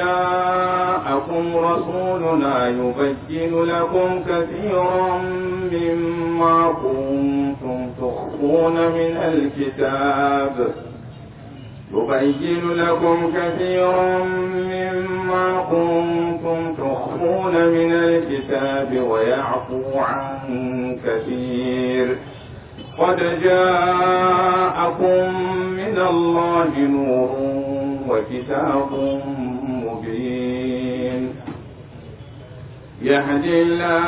جاءكم رسولنا يبين لكم كثيرا مما كنتم تخفون من الكتاب ويعفو عن كثير قد جاءكم من الله نور وكتاب مبين يهدي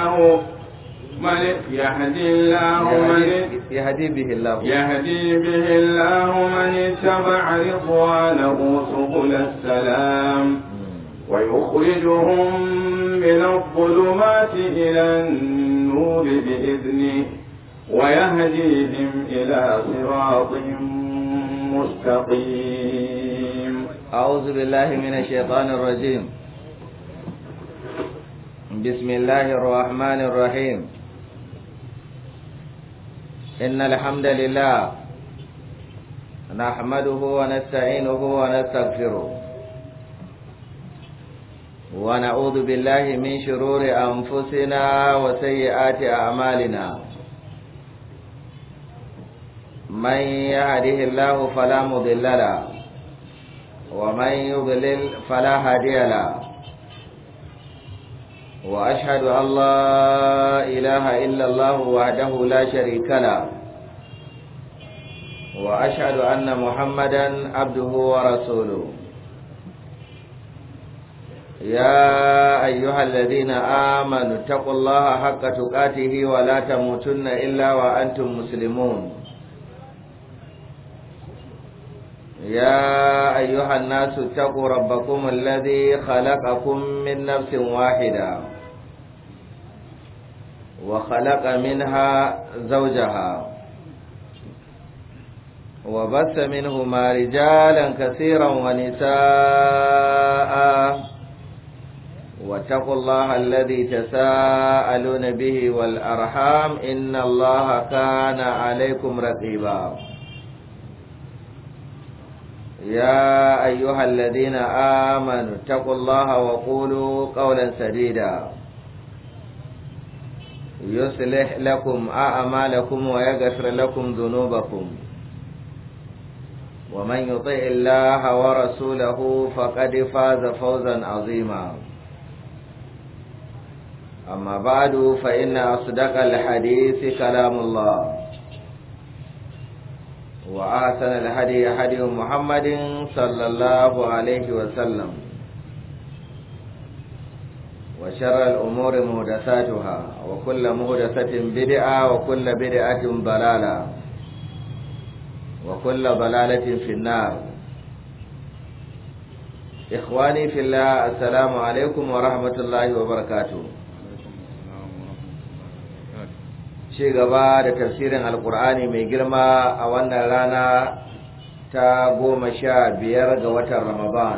به الله من اتبع رضوانه سبل السلام ويخرجهم من الظلمات إلى النور بإذنه ويهديهم إلى صراط مستقيم. أعوذ بالله من الشيطان الرجيم. بسم الله الرحمن الرحيم. إن الحمد لله نحمده ونستعينه ونستغفره ونعوذ بالله من شرور أنفسنا وسيئات أعمالنا. من يهده الله فلا مضل له ومن يضلل فلا هادي له وأشهد أن لا إله إلا الله وحده لا شريك له وأشهد أن محمدا عبده ورسوله. يا أيها الذين آمنوا اتقوا الله حق تقاته ولا تموتن إلا وأنتم مسلمون. يا أيها الناس اتقوا ربكم الذي خلقكم من نفس واحدة وخلق منها زوجها وبث منهما رجالا كثيرا ونساء واتقوا الله الذي تساءلون به والأرحام إن الله كان عليكم رقيبا. يا أيها الذين آمنوا اتقوا الله وقولوا قولا سديدا يصلح لكم أعمالكم ويغفر لكم ذنوبكم ومن يطع الله ورسوله فقد فاز فوزا عظيما. أما بعد فإن أصدق الحديث كلام الله وأحسن الهدي هدي محمد صلى الله عليه وسلم وشر الأمور محدثاتها وكل محدثة بدعة وكل بدعة ضلالة وكل ضلالة في النار. إخواني في الله السلام عليكم ورحمة الله وبركاته. ci gaba da tafsirin alkur'ani mai girma a wannan rana ta 15 ga watan Ramadan,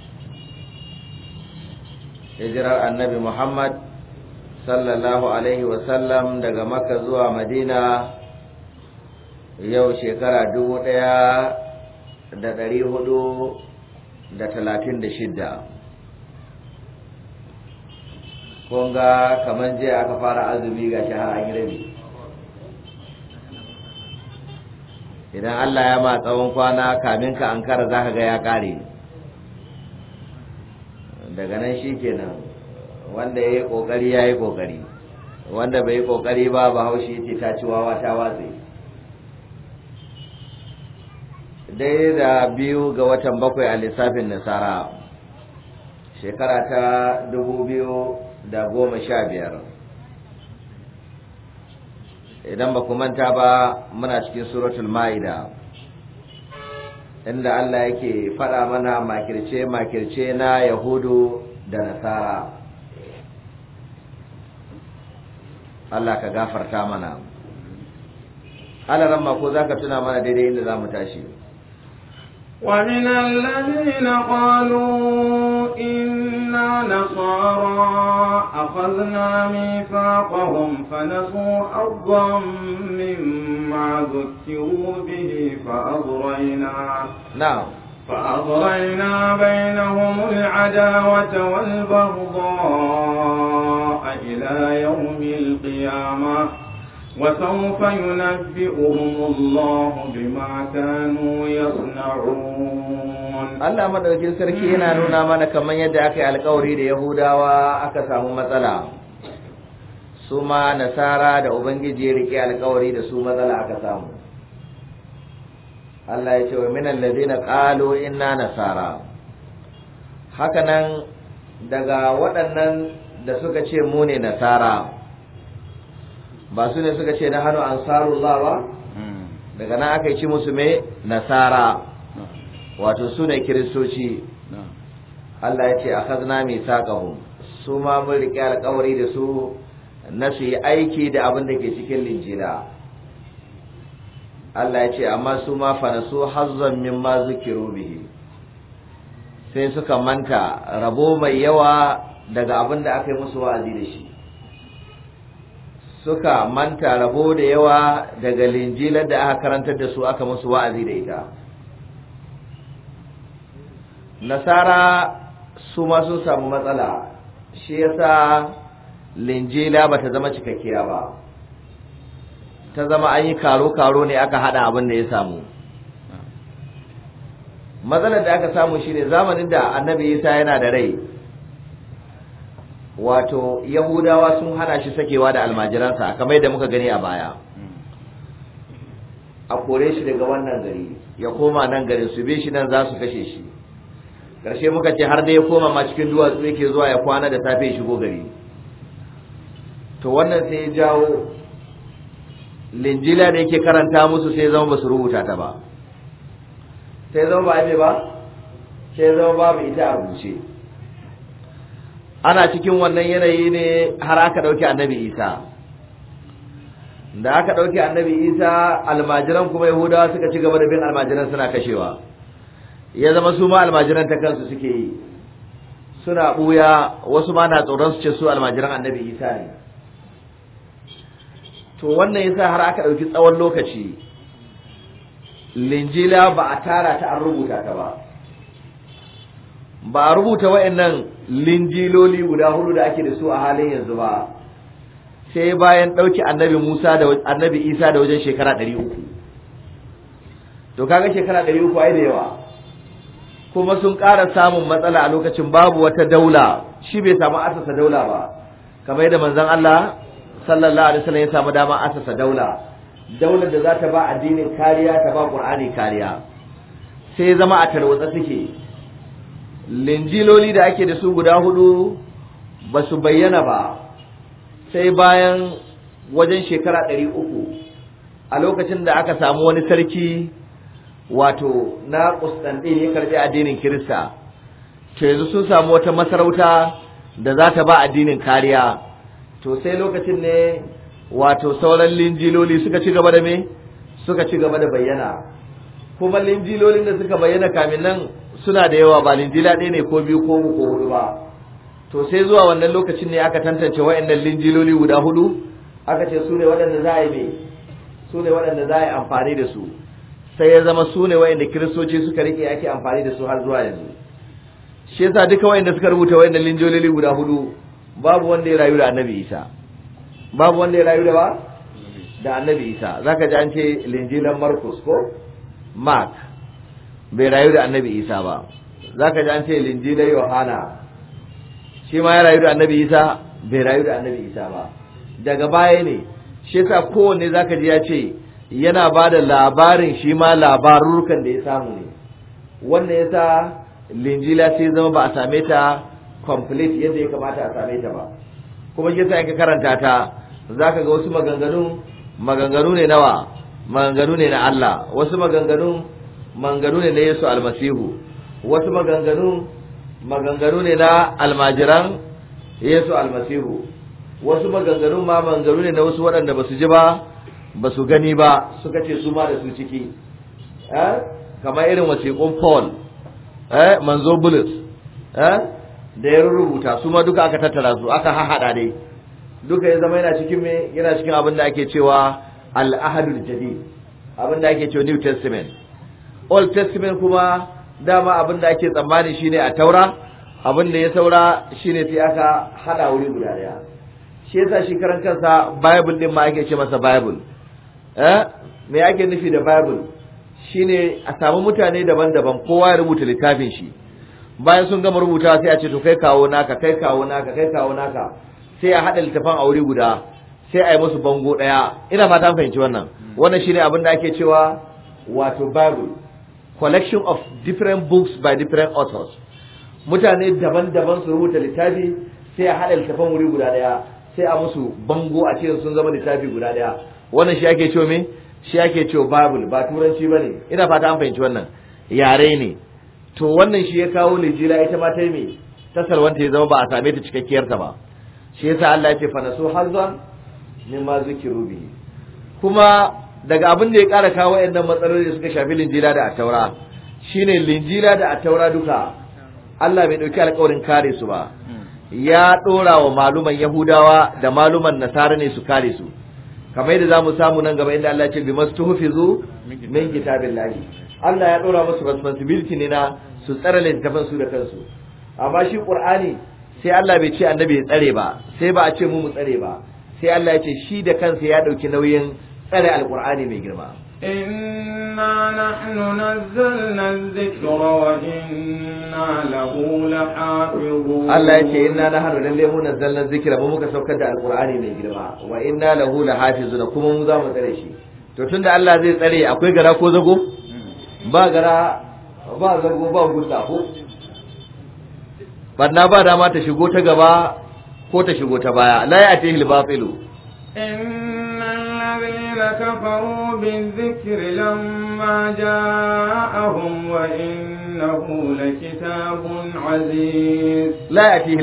hijirar annabi Muhammad sallallahu alaihi wasallam daga Makka zuwa Madina yau shekara 1436. kun ga kaman jiya aka fara azumi ga shahar an yi rabi. Idan Allah ya ma tsawon kwana kamin ka ankara za ka ga ya kare, daga nan shi kenan wanda ya yi ƙoƙari ya yi ƙoƙari, wanda bai yi ƙoƙari ba Bahaushe ce ta ci wawa ta watse. Dai da 2 ga watan 7 a lissafin Nasara, shekara ta 2015. Idan ba ku manta ba muna cikin suratul Ma'ida, inda Allah yake faɗa mana makirce na Yahudu da Nasara. Allah ka gafarta mana. Allah ramma ko zaka tuna mana daidai inda zamu tashi. ومن الذين قالوا إنا نصارى أخذنا ميثاقهم فنسوا حظا مما ذكروا به فأغرينا بينهم العداوة والبغضاء إلى يوم القيامة وسوف ينبئهم الله بما كانوا يصنعون. Allah madaukakin sarki yana nuna mana kamar yadda aka yi alƙawari da Yahudawa aka samu matsala, su ma Nasara da Ubangiji ya rike alƙawari da su matsala aka samu. Allah ya ce wa minal ladina qalu inna nasara, hakanan daga waɗannan da suka ce mu ne Nasara, ba su ne suka ce na hannu ansarullah ba, daga nan aka yi ci musu me Nasara, wato su ne kiristoci. Allah ya ce akhadna mithaqahum, su ma mun rike alƙawari da su na su yi aiki da abin da ke cikin linjila. Allah ya ce amma su ma fanasu hazzan mimma zukiru bihi, sai suka manta rabo mai yawa daga abin da aka yi musu wa'azi da shi, suka manta rabo da yawa daga linjilar da aka karantar da su aka musu wa'azi da ita. Nasara su ma sun samu matsala, shi yasa linjila bata zama cikakkiya ba, ta zama an yi karo-karo ne aka hada abin da ya samu. Matsalar da aka samu shine zamanin da Annabi Isa yana da rai, wato Yahudawa sun hana shi sakewa da almajiransa kamar yadda muka gani a baya, a kore shi daga wannan gari ya koma nan garin, su be shi nan za su kashe shi. Ƙarshe muka ce har da ya koma ma cikin duwatsu yake zuwa ya kwana da safe ya shigo gari. To wannan sai ya jawo linjila da yake karanta musu sai zama ba su rubuta ta ba, sai zama ba ake ba, sai zama babu ita a rubuce. Ana cikin wannan yanayi ne har aka ɗauki Annabi Isa. Da aka ɗauki Annabi Isa, almajiran kuma Yahudawa suka ci gaba da bin almajiran suna kashewa, ya zama su ma almajiran ta kansu suke yi, suna ɓuya, wasu ma na tsoron su ce su almajiran Annabi Isa ne. To wannan yasa har aka ɗauki tsawon lokaci linjila ba a tara ta an rubuta ta ba, ba a rubuta wa'annan linjiloli guda hudu da ake da su a halin yanzu ba, sai bayan ɗauki Annabi Musa da Annabi Isa da wajen shekara 300. To kaga shekara 300 ai da yawa, kuma sun ƙara samun matsala a lokacin babu wata daula, shi bai samu asasa daula ba, kamar yadda manzon Allah sallallahu alaihi wasallam ya samu dama asasa daular da za ta ba addinin kariya, ta ba Qur'ani kariya. Sai ya zama a tarwatsa suke. Linjiloli da ake da su guda hudu ba su bayyana ba sai bayan wajen shekara 300, a lokacin da aka samu wani sarki wato na Constantine ya karbi addinin Kirista. To yanzu sun samu wata masarauta da za ta ba addinin kariya. To sai lokacin ne wato sauran linjiloli suka ci gaba da me, suka ci gaba da bayyana. Kuma linjilolin da suka bayyana kamin nan suna da yawa, ba linjila ɗaya ne ko biyu ko uku ko hudu ba. To sai zuwa wannan lokacin ne aka tantance wa'annan linjiloli guda hudu, aka ce su ne waɗanda za a yi me, su ne waɗanda za a yi amfani da su. Sai ya zama su ne wa'anda kiristoci suka rike ake amfani da su har zuwa yanzu. Shi yasa duka wa'anda suka rubuta wa'annan linjiloli guda hudu babu wanda ya rayu da Annabi Isa, babu wanda ya rayu da ba da Annabi Isa. Zaka ji an ce linjilan Markus ko Mark, bai rayu da Annabi Isa ba. Zaka ji an ce linjilan Yohana, shi ma ya rayu da Annabi Isa, bai rayu da Annabi Isa ba. Daga baya ne, shi yasa kowanne zaka ji ya ce yana ba da labarin shi ma labarurukan da ya samu ne. Wannan yasa linjila sai zama ba a same ta complete yadda ya kamata a same ta ba. Kuma shi yasa in ka karanta ta zaka ga wasu maganganu ne nawa, maganganu ne na Allah, wasu maganganu ne na Yesu almasihu, wasu maganganu ne na almajiran Yesu almasihu, wasu maganganu ne na wasu waɗanda ba su ji ba, ba su gani ba, suka ce su ma da su ciki, kamar irin wasiƙun Paul, manzo Bulus, da ya rubuta su ma duka aka tattara su, aka haɗa dai, duka ya zama yana cikin abin da ake cewa al-ahadul jadid, abin da ake cewa New Testament. Old Testament kuma dama abin da ake tsammani shine a taura, abin da ya saura shine sai aka hada wuri guda daya. Shi yasa shi karan kansa Bible din ma ake ce masa Bible. Me ake nufi da Bible? Shine a samu mutane daban-daban kowa ya rubuta littafin shi. Bayan sun gama rubuta sai a ce to kai kawo naka, kai kawo naka, kai kawo naka. Sai a hada littafin a wuri guda, sai a yi musu bango daya. Ina fata an fahimci wannan. Wannan shine abin da ake cewa wato Bible. Collection of different books by different authors. Mutane daban-daban su rubuta littafi sai a hada littafin wuri guda daya. Sai a musu bango a cikin sun zama littafi guda daya. Wannan shi ake cewa me? Shi ake cewa Bible, ba turanci bane. Ina fata an fahimci wannan. Yare ne. To wannan shi ya kawo Linjila ita ma ta yi me? Ta salwanta ya zama ba a same ta cikakkiyar ta ba. Shi yasa Allah ya ce fa nasu hazzan mimma zikiru bihi. Kuma daga abin da ya ƙara kawo wayannan matsaloli da suka shafi Linjila da Attaura shine Linjila da Attaura duka Allah bai dauki alƙawarin kare su ba. Ya dora wa maluman Yahudawa da maluman Nasara ne su kare su. Kamar yadda zamu samu nan gaba inda Allah ya ce bimastuhfizu min kitabillahi. Allah ya dora musu responsibility ne na su tsare littafin su da kansu. Amma shi Qur'ani sai Allah bai ce annabi ya tsare ba, sai ba a ce mu tsare ba. Sai Allah ya ce shi da kansa ya dauki nauyin tsare alqur'ani mai girma. Inna nahnu nazzalna adh-dhikra wa inna lahu lahafizun. Allah ya ce inna nahnu lalle mu nazzalna adh-dhikra mu muka saukar da alqur'ani mai girma wa inna lahu lahafizun kuma mu za mu tsare shi. To tunda Allah zai tsare akwai gara ko zago? Ba gara ba zago ba gusa ko? Barna ba dama ta shigo ta gaba ko ta shigo ta baya. La ya'tihi al-batilu. الذين كفروا بالذكر لما جاءهم وإنه لكتاب عزيز لا يأتيه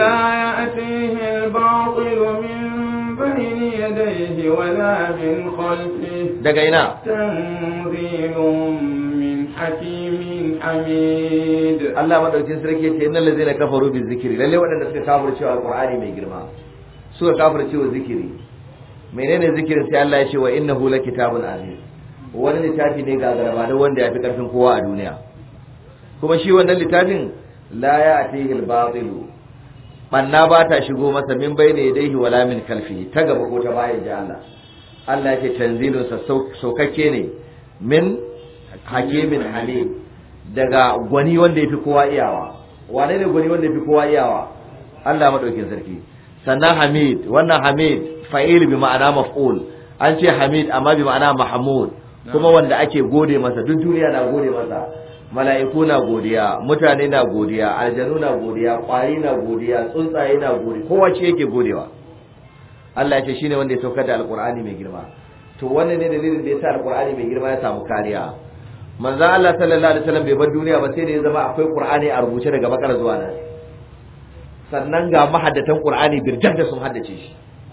الباطل من بين يديه ولا من خلفه دقينا تنزيل من حكيم حميد الله ما دوكين سركي إن الذين كفروا بالذكر للي ودنا كفروا شو القرآن ميجرما سورة كفروا شو ذكري menene zikirin sai Allah ya ce wa innahu lakitabun aziz wani littafi ne ga garba da wanda ya fi karfin kowa a duniya kuma shi wannan littafin la ya'tihi al-batil banna ba ta shigo masa min bayne yadayhi wala min kalfi ta gaba ko ta bayan ji Allah Allah ya ce tanzilun sa saukakke ne min hakimin halim daga gwani wanda yafi kowa iyawa wane ne gwani wanda yafi kowa iyawa Allah madaukin sarki sannan hamid wannan hamid fa'il bi ma'ana maf'ul an ce hamid amma bi ma'ana mahmud kuma wanda ake gode masa duk duniya na gode masa mala'iku na godiya mutane na godiya aljanu na godiya kwari na godiya tsuntsaye na godiya kowa ce yake godewa Allah ya ce shine wanda ya saukar da alqur'ani mai girma to wannan ne dalilin da yasa alqur'ani mai girma ya samu kariya manzon Allah sallallahu alaihi wasallam bai bar duniya ba sai da ya zama akwai qur'ani a rubuce daga bakara zuwa nan sannan ga mahaddatan qur'ani birjan da sun haddace shi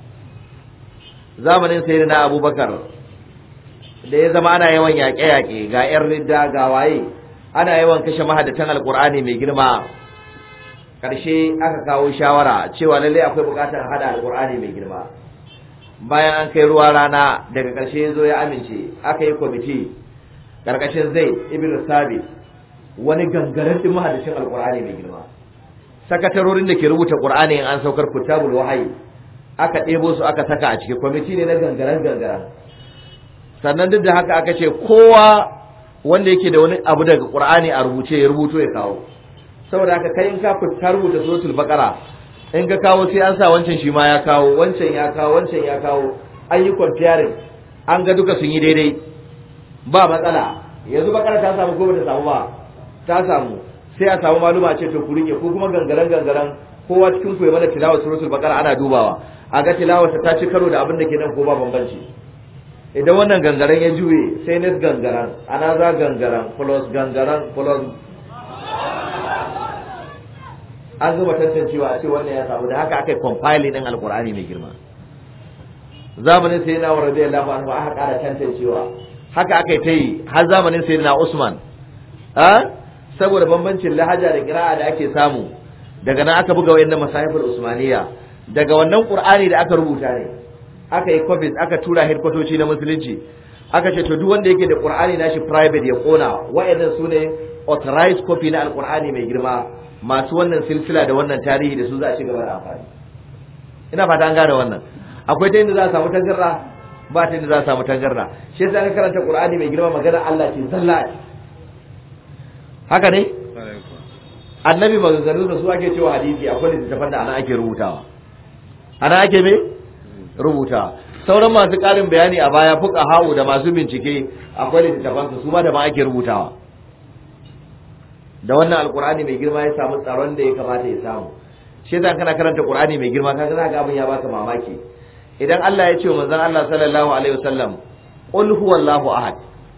zamanin sayyidina Abubakar da ya zama ana yawan yaƙe-yaƙe ga ƴan ridda ga waye ana yawan kashe mahaddatan alqur'ani mai girma karshe aka kawo shawara cewa lalle akwai buƙatar hada alqur'ani mai girma bayan an kai ruwa rana daga karshe yazo ya amince aka yi kwamiti karkashin Zaid ibn Sabit wani gangaren din mahaddacin alqur'ani mai girma sakatarorin da ke rubuta qur'ani in an saukar kutabul wahyi aka ɗebo su aka saka a cikin kwamiti ne na gangaren sannan duk da haka aka ce kowa wanda yake da wani abu daga Qur'ani a rubuce ya rubuto ya kawo saboda haka kai in ka rubuta suratul baqara in ka kawo sai an sa wancan shi ma ya kawo wancan ya kawo wancan ya kawo an yi comparing an ga duka sun yi daidai ba matsala yanzu baqara ta samu ko ba ta samu ba ta samu sai a samu maluma ce to ku rike ko kuma gangaren kowa cikin ku ya mana tilawar suratul baqara ana dubawa a ga tilawarsa ta ci karo da abin da ke nan ko ba bambanci idan wannan gangaren ya juye sai net gangaren ana za gangaren plus an zuba tantancewa a ce wannan ya samu da haka aka yi compiling din alqur'ani mai girma zamanin sayyidina Umar radiyallahu anhu aka ƙara tantancewa haka aka yi ta yi har zamanin sayyidina Usman saboda bambancin lahaja da qira'a da ake samu daga nan aka buga wayannan masahiful usmaniya daga wannan qur'ani da aka rubuta ne aka yi copies aka tura headquarters na musulunci aka ce to duk wanda yake da qur'ani nashi private ya kona wayannan sune authorized copy na alqur'ani mai girma masu wannan silsila da wannan tarihi da su za a ci gaba da amfani. Ina fata an gane wannan. Akwai ta inda za a samu tangarda, ba ta inda za a samu tangarda. Shi yasa ka karanta qur'ani mai girma magana Allah ce zalla. Haka ne? Annabi maganganu da su ake cewa hadisi, akwai littattafan da ana ake rubutawa. Ana ake me? Rubuta. Sauran masu ƙarin bayani a baya fuqaha'u da masu bincike akwai littattafan su ma da ma ake rubutawa. Da wannan alqur'ani mai girma ya samu tsaron da ya kamata ya samu. Shi yasa kana karanta qur'ani mai girma kaga zaka abin ya baka mamaki. Idan Allah ya ce wa manzon Allah sallallahu alaihi wasallam qul huwallahu ahad,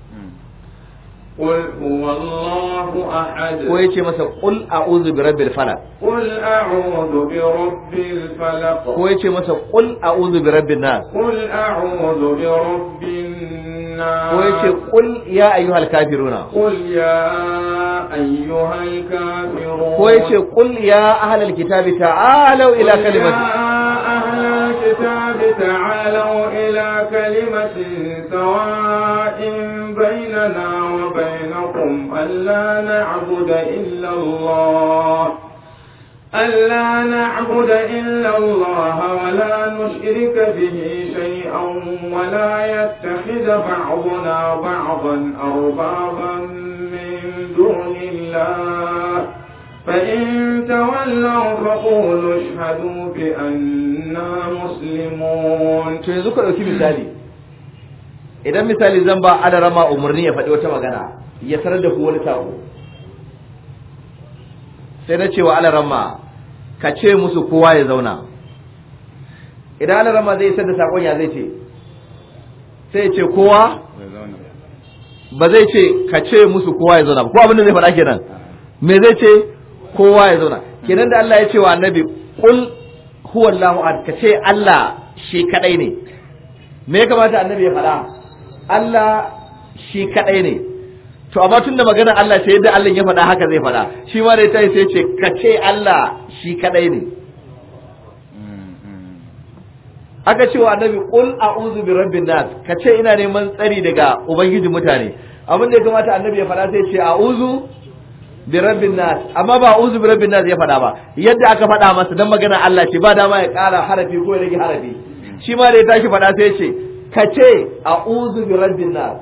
قل هو الله أحد. ko yace masa qul a'udhu birabbil falaq, قل أعوذ برب الفلق. ko yace masa qul a'udhu birabbin nas, قل أعوذ برب الناس. ko yace qul ya ayyuhal kafiruna, قل يا أيها الكافرون. ko yace qul ya ahlal kitabi ta'alu ila kalimati, يا أهل الكتاب تعالوا إلى كلمة سواء بيننا وبينكم ألا نعبد إلا الله ولا نشرك به شيئا ولا يتخذ بعضنا بعضا أربابا من دون الله فإن تولوا فقولوا اشهدوا بأننا مسلمون. to yanzu ka dauki misali, idan misali zan ba alarama umarni ya faɗi wata magana ya sanar da ku wani sako, sai na cewa alarama ka ce musu kowa ya zauna. Idan alarama zai isar da sakon ya zai ce, sai ya ce kowa ba zai ce ka ce musu kowa ya zauna ba, ko abin da zai faɗa kenan me zai ce kowa ya zauna. Kenan da Allah ya ce wa annabi qul huwallahu ahad, ka ce Allah shi kadai ne, me ya kamata annabi ya faɗa? Allah shi kadai ne. To amma tun da magana Allah sai yadda Allah ya faɗa haka zai faɗa, shi ma da ya tayi sai ce ka ce Allah shi kadai ne. Aka ce wa annabi qul a'udhu bi rabbin nas, ka ce ina neman tsari daga ubangijin mutane. Abin da ya kamata annabi ya faɗa sai ce a'udhu bi rabbin nas, amma ba a'udhu bi rabbin nas ya faɗa ba, yadda aka faɗa masa dan magana Allah ce ba dama ya ƙara harafi ko ya rage harafi. Shi ma da ya tashi faɗa sai ce ka ce a'udhu bi rabbin nas.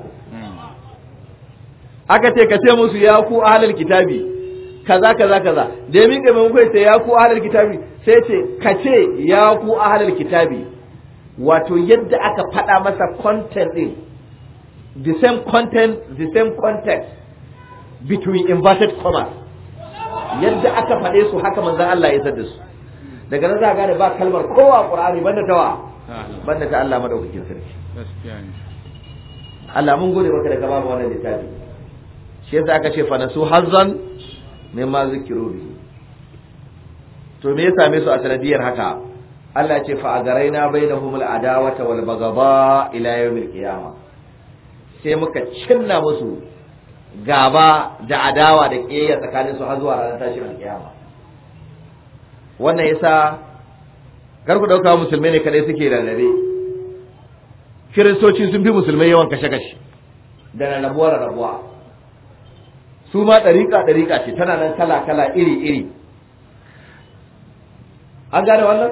Aka ce ka ce musu ya ku ahlul kitabi kaza kaza kaza, da ya miƙa mai muku ya ku ahlul kitabi sai ce ka ce ya ku ahlul kitabi. Wato yadda aka faɗa masa content din, the same content, the same context between inverted commas, yadda aka faɗe su haka manzon Allah ya isar da su. Daga nan za ka gane ba kalmar kowa Qur'ani banda tawa banda ta Allah madaukakin sarki. Allah mun gode maka da ka ba mu wannan littafi. Shi yasa aka ce fa nasu hazzan mimma zikiru bihi. To me ya same su a sanadiyar haka? Allah ce fa agaraina bainahumul adawata wal bagaba ila yawmil qiyamah. Sai muka cinna musu gaba da adawa da kiyayya tsakanin su har zuwa ranar tashin kiyama. Wannan yasa kar ku dauka musulmai ne kadai suke rarrabe. Kiristoci sun fi musulmai yawan kashe-kashe da rarrabuwa. Su ma ɗariƙa ce, tana nan kala-kala iri-iri. An gane wannan?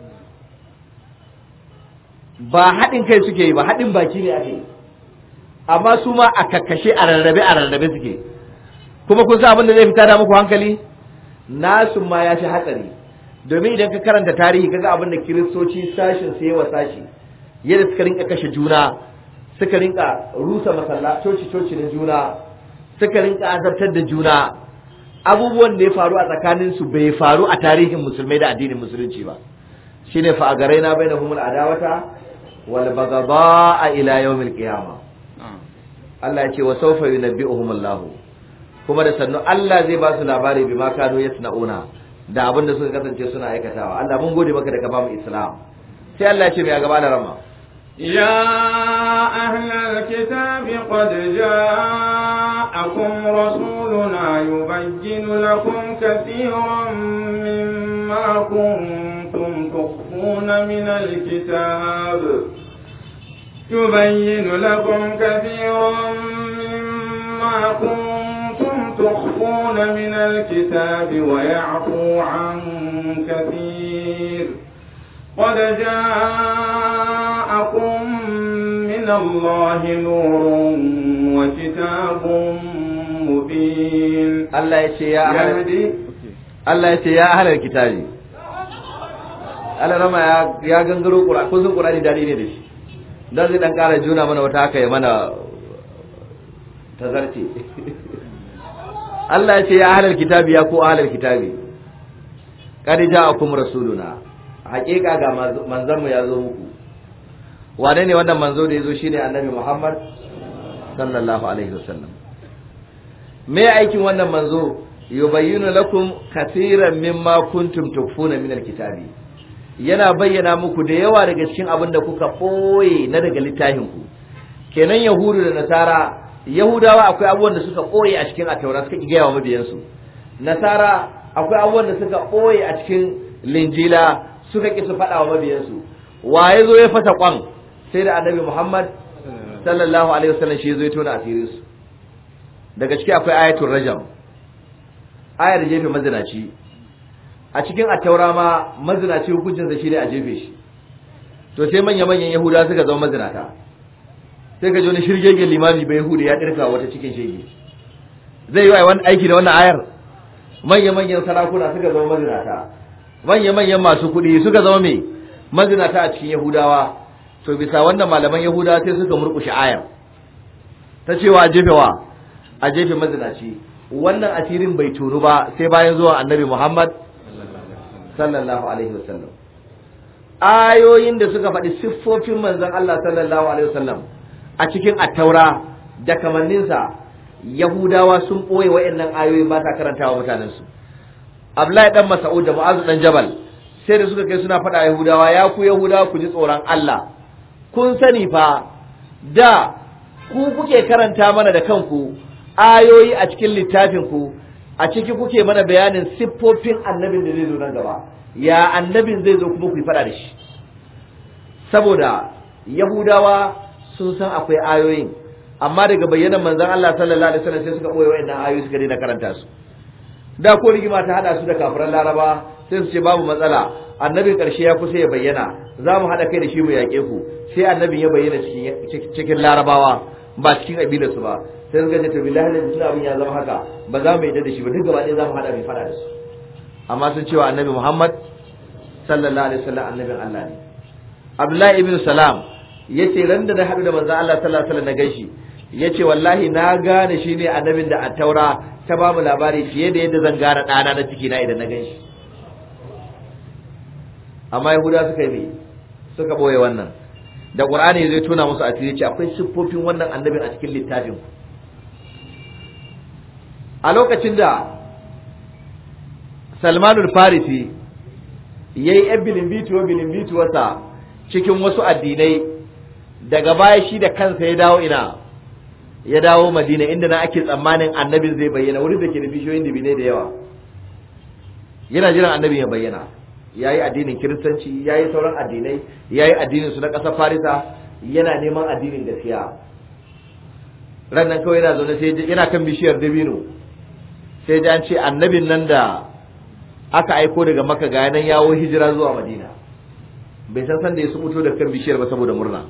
Ba haɗin kai suke yi ba, haɗin baki ne ake yi. Amma su ma a kakkashe a rarrabe suke. Kuma kun san abin da zai fita da muku hankali? Nasu ma ya fi hatsari. Domin idan ka karanta tarihi kaga abin da kiristoci sashin su yawa sashi, yadda suka rinka kashe juna, suka rinka rusa coci na juna, suka rinka azabtar da juna, abubuwan da ya faru a tsakanin su bai faru a tarihin musulmai da addinin musulunci ba. Shine fa agaraina bainahumul adawata wal bagaba ila yawmil qiyamah. Allah ya ce wa sawfa yunabbi'uhum Allah, kuma da sannu Allah zai ba su labari bima kanu yasna'una, da abin da suka kasance suna aikatawa. Allah mun gode maka da ka ba mu Islam. Sai Allah ya ce mai gaba da rama. يا أهل الكتاب قد جاءكم رسولنا يبين لكم كثيرا مما كنتم تخفون من الكتاب يبين لكم كثيرا مما كنتم تخفون من الكتاب ويعفو عن كثير قد جاءكم من الله نور وكتاب مبين الله يا أهل الكتاب Allah rama ya gangaro Qur'ani kun san Qur'ani dadi ne da shi dan zai dan kara juna mana wata haka ya mana tazarci Allah ya ce ya ahlal kitabi ya ko ahlal kitabi qad ja'akum rasuluna haƙiƙa ga manzon mu ya zo muku wane ne wannan manzo da yazo shine annabi Muhammad sallallahu alaihi wasallam me aikin wannan manzo yubayyinu lakum kaseeran mimma kuntum tukfuna min alkitabi yana bayyana muku da yawa daga cikin abin da kuka ɓoye na daga littafinku kenan yahudu da nasara yahudawa akwai abubuwan da suka ɓoye a cikin ataura suka gaya wa mabiyansu nasara akwai abubuwan da suka ɓoye a cikin linjila suka ƙi su faɗa wa mabiyansu wa ya zo ya fasa kwan sai da annabi muhammad sallallahu alaihi wasallam shi ya zo ya tona asirinsu daga ciki akwai ayatul rajam ayar jefe mazinaci a cikin attaura ma mazinaci hukuncinsa shi ne a jefe shi to sai manya-manyan yahuda suka zama mazinata sai ka ji wani shirgegen limami bai yahuda ya ɗirka wata cikin shege zai yi wa wani aiki da wannan ayar manya-manyan sarakuna suka zama mazinata manya-manyan masu kuɗi suka zama mai mazinata a cikin yahudawa to bisa wannan malaman yahudawa sai suka murƙushe ayar ta cewa a jefe mazinaci wannan asirin bai turu ba sai bayan zuwa annabi muhammad sallallahu alaihi wasallam ayoyin da suka faɗi siffofin manzon Allah sallallahu alaihi wasallam a cikin attaura da kamanninsa yahudawa sun ɓoye wa'annan ayoyi ba sa karantawa mutanensu Abdullahi dan Mas'ud da Mu'adh dan Jabal sai da suka kai suna faɗa yahudawa ya ku yahudawa ku ji tsoron Allah kun sani fa da ku kuke karanta mana da kanku ayoyi a cikin littafin ku a ciki kuke mana bayanin siffofin annabin da zai zo nan gaba ya annabin zai zo kuma ku yi fada da shi saboda yahudawa sun san akwai ayoyin amma daga bayyanan manzon Allah sallallahu alaihi wasallam sai suka boye wayannan ayoyi suka daina karanta su da ko rigima ta hada su da kafiran laraba sai su ce babu matsala annabin karshe ya kusa ya bayyana za mu hada kai da shi mu yaƙe ku sai annabin ya bayyana cikin larabawa ba cikin kabilarsu ba sai suka ce to billahi da tuna abin ya zama haka ba za mu yi da shi ba duk gaba ɗaya za mu haɗa mai fada da su amma sun cewa annabi Muhammad sallallahu alaihi wasallam annabin Allah ne Abdullahi ibn Salam yace ran da na haɗu da manzon Allah sallallahu alaihi wasallam na gaishe yace wallahi na gane shi ne annabin da at-taura ta ba mu labari fiye da yadda zan gane ɗana na ciki na idan na gaishe amma Yahuda suka yi suka boye wannan da Qur'ani zai tona musu asiri ce akwai siffofin wannan annabin a cikin littafin a lokacin da Salmanul Farisi yayi bilimbituwarsa cikin wasu addinai daga baya shi da kansa ya dawo Madina inda na ake tsammanin annabin zai bayyana wurin da ke da bishiyoyin dibinai da yawa yana jiran annabin ya bayyana yayi addinin kiristanci yayi sauran addinai yayi addinin su na ƙasar Farisa yana neman addinin gaskiya ran nan kawai yana zaune sai yana kan bishiyar dabino sai ji an ce annabin nan da aka aiko daga Makka ga nan yawo hijira zuwa Madina bai san san da ya su fito da kan bishiyar ba saboda murna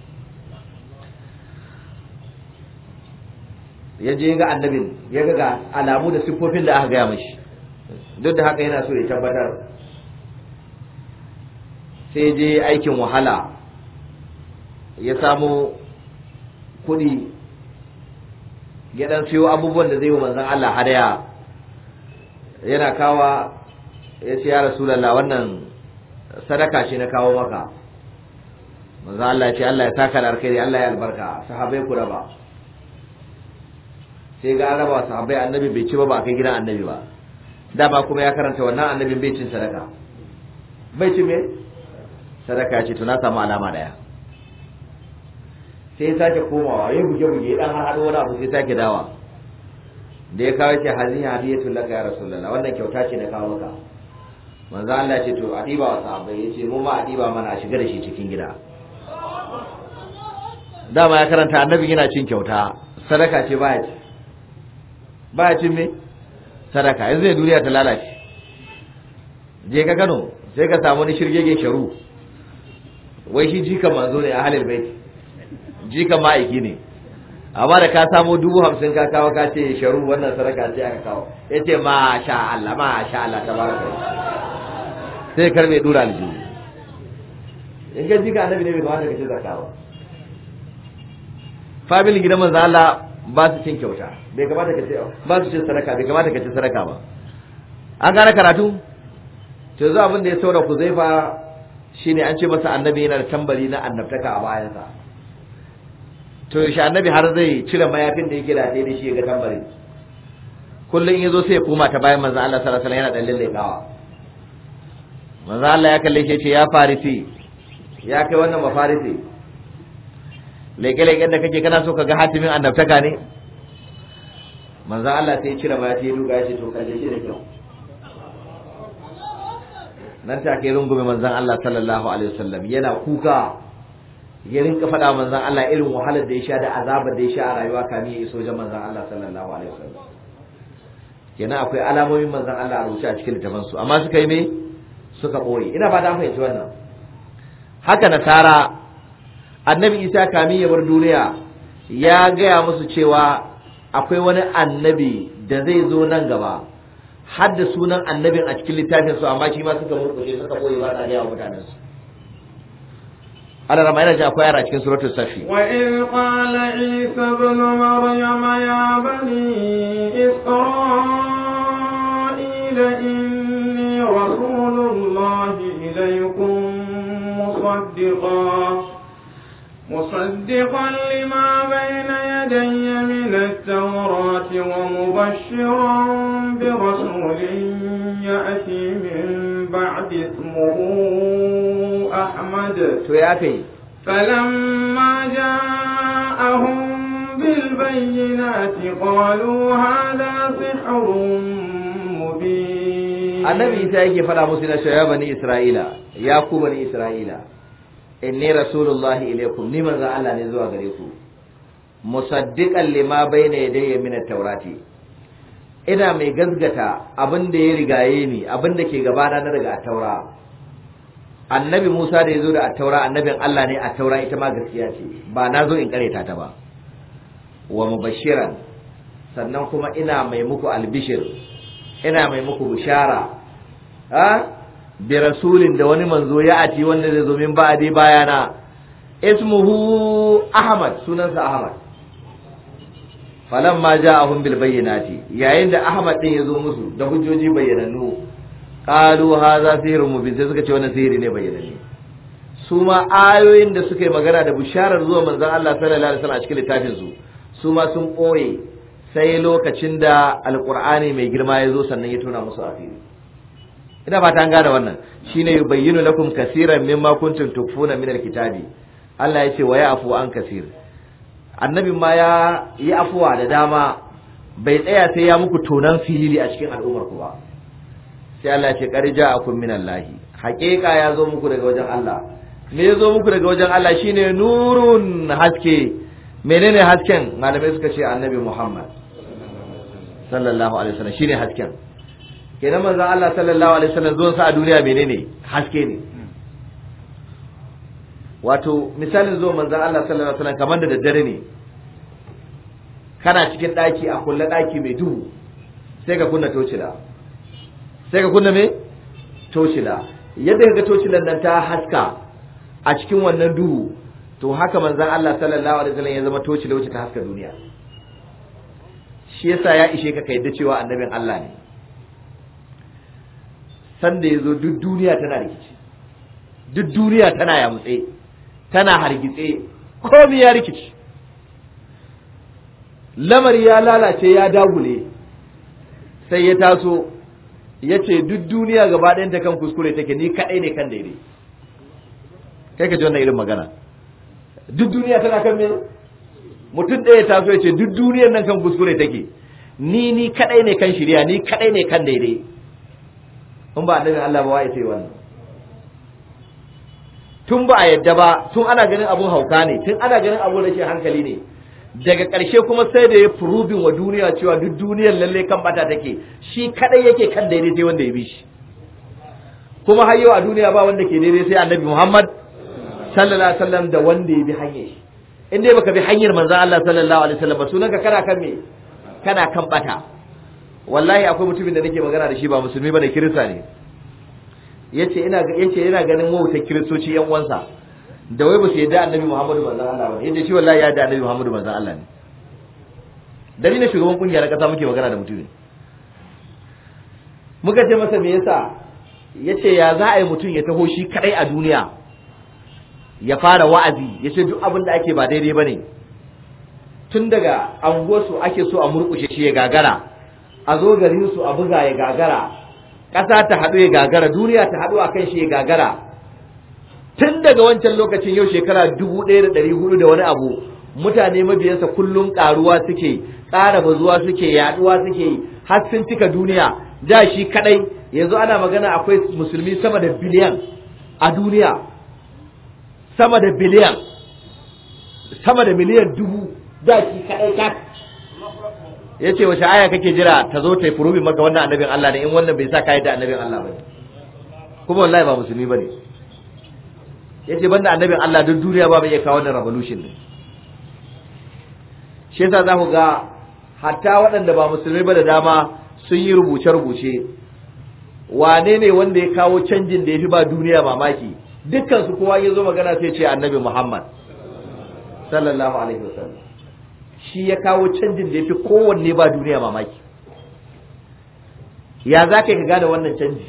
ya je ga annabin ya ga alamu da siffofin da aka gaya mashi duk da haka yana so ya tabbatar sai je aikin wahala ya samu kuɗi ya dan siyo abubuwan da zai yi manzon Allah hadaya yana kawa ya ce ya Rasulullah wannan sadaka ce na kawo maka manzon Allah ya ce Allah ya saka da alkhairi Allah ya albarka sahabbai ku raba sai ga raba sahabbai annabi bai ci ba kai gidan annabi ba dama kuma ya karanta wannan annabin bai cin sadaka bai ci me sadaka ce to na samu alama daya sai ya sake komawa ya buge dan har hado wani abu sai sake dawa da ya kawo ce hazihi hadiyatul laka ya rasulullah wannan kyauta ce na kawo maka manzo Allah ce to a diba wa sahabbai yace mu ma a diba mana a shiga da shi cikin gida dama ya karanta annabi yana cin kyauta sadaka ce baya ci baya cin me sadaka. Yanzu ne duniya ta lalace. Je ka Kano sai ka samu ni shirgegen sharu, wai shi jikan manzo ne a halil baiti, jikan ma'aiki ne, amma da ka samu 50,000 ka kawo ka ce sharu wannan sadaka ce aka kawo, ya ce masha Allah tabaraka, sai karbe dura aljihu. In ka jika annabi ne bai kamata ka ce zakka ba. Familin gidan manzo Allah ba su cin kyauta, bai kamata ka ce ba su cin sadaka, bai kamata ka ce sadaka ba. An gane karatu? To zo abin da ya saura Huzaifa shine an ce masa annabi yana da tambari na annabtaka a bayansa. To shi annabi har zai cire mayafin da yake da da shi ga tambari. Kullun yazo sai ya koma ta bayan manzo Allah sallallahu alaihi wasallam yana dan lallekawa. Manzo Allah ya kalle shi ya ce ya farisi, ya kai wannan mafarisi, leke-leken da kake kana so ka ga hatimin annabtaka ne? Manzo Allah sai ya cire mayafi ya duga ya ce to kalle shi da kyau. Nan take rungume manzon Allah sallallahu alaihi wasallam yana kuka, ya rinka faɗa manzon Allah irin wahalar da ya sha da azabar da ya sha a rayuwa kamin ya iso wajen manzon Allah sallallahu alaihi wasallam. Kenan akwai alamomin manzon Allah a rubuce a cikin littafin su, amma suka yi me? Suka boye. Ina ba ta fahimci wannan. Haka nasara, annabi Isa kamin ya bar duniya ya gaya musu cewa akwai wani annabi da zai zo nan gaba, har da sunan annabin a cikin littafin su, amma shi ma suka murkushe suka boye ba ta gaya wa mutanen su. Allah rama yana ji akwai yara cikin suratul safi. Wa in qala Isa ibn Maryam ya bani Isra'ila inni rasulullahi ilaykum مصدقا لما بين يدي من التوراة ومبشرا برسول يأتي من بعد اسمه أحمد فلما جاءهم بالبينات قالوا هذا سحر مبين. النبي يسأل فلا مسلم يا بني إسرائيل يا بني إسرائيل inni rasulullahi ilaykum, ni manzon Allah ne zuwa gare ku, musaddiqan lima bayna yadayya min at-taurati, ina mai gazgata abin da ya rigaye ni, abin da ke gabana na daga at-taura. Annabi Musa da yazo da at-taura annabin Allah ne, at-taura ita ma gaskiya ce, ba na zo in kareta ta ba. Wa mubashiran, sannan kuma ina mai muku albishir, ina mai muku bishara, bi rasulin da wani manzo ya ati wanda zai zo min ba'di bayana, ismuhu Ahmad, sunansa Ahmad. Falamma ja'ahum bil bayyinati, yayin da Ahmad din yazo musu da hujjoji bayyanannu, qalu hadha sihrun mubin, sai suka ce wannan sihiri ne bayyananne. Su ma ayoyin da suka yi magana da bisharar zuwa manzon Allah sallallahu alaihi wasallam a cikin littafin su ma sun boye sai lokacin da alqur'ani mai girma ya zo sannan ya tona musu asiri. Ina fata an gane wannan, shine yubayyinu lakum kaseeran mimma kuntum tukfuna min alkitabi. Allah ya ce wa ya'fu an kaseer. Annabi ma ya yi afuwa da dama, bai tsaya sai ya muku tonan filili a cikin al'ummar ku ba. Sai Allah ya ce qad ja'akum minallahi, haqiqa ya zo muku daga wajen Allah. Me ya zo muku daga wajen Allah shine nurun, haske. Menene hasken? Malamai suka ce Annabi Muhammad sallallahu alaihi wasallam shine hasken. Kenan manzon Allah sallallahu alaihi wasallam zuwan sa a duniya menene? Haske ne. Wato misalin zuwan manzon Allah sallallahu alaihi wasallam kamar da daddare ne, kana cikin daki a kulle daki mai duhu, sai ka kunna tocila, sai ka kunna me? Tocila. Yadda kaga tocilan nan ta haska a cikin wannan duhu, to haka manzon Allah sallallahu alaihi wasallam ya zama tocila wacce ta haska duniya. Shi yasa ya ishe ka yadda cewa annabin Allah ne. Sanda ya zo duk duniya tana rikici, duk duniya tana yamutse, tana hargitse, komai ya rikici, lamari ya lalace ya dagule. Sai ya taso ya ce duk duniya gaba ɗayanta kan kuskure take, ni kaɗai ne kan daidai. Kai ka ji wannan irin magana, duk duniya tana kan me? Mutum ɗaya ya taso ya ce duk duniyar nan kan kuskure take, ni kaɗai ne kan shirya, ni kaɗai ne kan daidai. In ba annabin Allah ba wai sai wannan. Tun ba a yadda ba, tun ana ganin abun hauka ne, tun ana ganin abun rashin hankali ne, daga ƙarshe kuma sai da ya furubin wa duniya cewa duk duniyar lalle kan bata take, shi kadai yake kan daidai sai wanda ya bi shi. Kuma har yau a duniya ba wanda ke daidai sai Annabi Muhammad sallallahu alaihi wasallam da wanda ya bi hanyar shi. In dai baka bi hanyar manzon Allah sallallahu alaihi wasallam ba sunanka kana kan me? Kana kan bata. Wallahi akwai mutumin da nake magana da shi ba musulmi bane, kirista ne. Yace yana ganin wautar kiristoci yan uwansa da wai ba su yadda Annabi Muhammadu manzon Allah bane. Yace shi wallahi ya yadda Annabi Muhammadu manzon Allah ne. Dalilin shugaban kungiya na kasa muke magana da mutumin. Muka ce masa me yasa? Yace ya za a yi mutum ya taho shi kadai a duniya ya fara wa'azi, yace duk abin da ake ba daidai bane. Tun daga anguwarsu ake so a murkushe shi ya gagara, a zo garin su a buga ya gagara, ƙasa ta haɗu ya gagara, duniya ta haɗu a kan shi ya gagara. Tun daga wancan lokacin yau shekara 1400 da wani abu, mutane mabiyansa kullum ƙaruwa suke, ƙara bazuwa suke, yaɗuwa suke, har sun cika duniya. Da shi kaɗai, yanzu ana magana akwai musulmi sama da biliyan a duniya, sama da biliyan, sama da miliyan 1000, da shi kaɗai kak. Ya ce wace aya kake jira ta zo ta yi furubin maka wannan annabin Allah ne, in wannan bai sa ka yi da annabin Allah ba ne, kuma wallahi ba musulmi ba ne. Ya ce banda annabin Allah duk duniya ba mai iya kawo wannan revolution ne. Shi yasa za ku ga hatta waɗanda ba musulmi ba da dama sun yi rubuce-rubuce, wane ne wanda ya kawo canjin da ya fi ba duniya mamaki, dukkan su kowa ya zo magana sai ce annabi Muhammad sallallahu alaihi wasallam. Shi ya kawo canjin da ya fi kowanne ba duniya mamaki. Ya za ka yi ka gane wannan canji?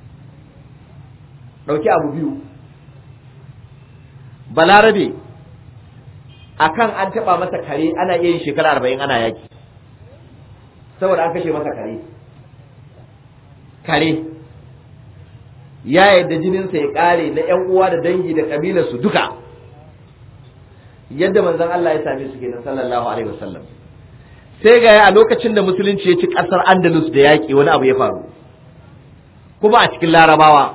ɗauki abu biyu. Balarabe akan an taɓa masa kare ana iya yin shekara 40 ana yaki, saboda an kashe masa kare ya yadda jininsa ya ƙare na 'yan uwa da dangi da ƙabilarsu duka, yadda manzon Allah ya same su kenan sallallahu alaihi wasallam. Sai ga a lokacin da musulunci ya ci kasar Andalus da yaki wani abu ya faru kuma a cikin Larabawa.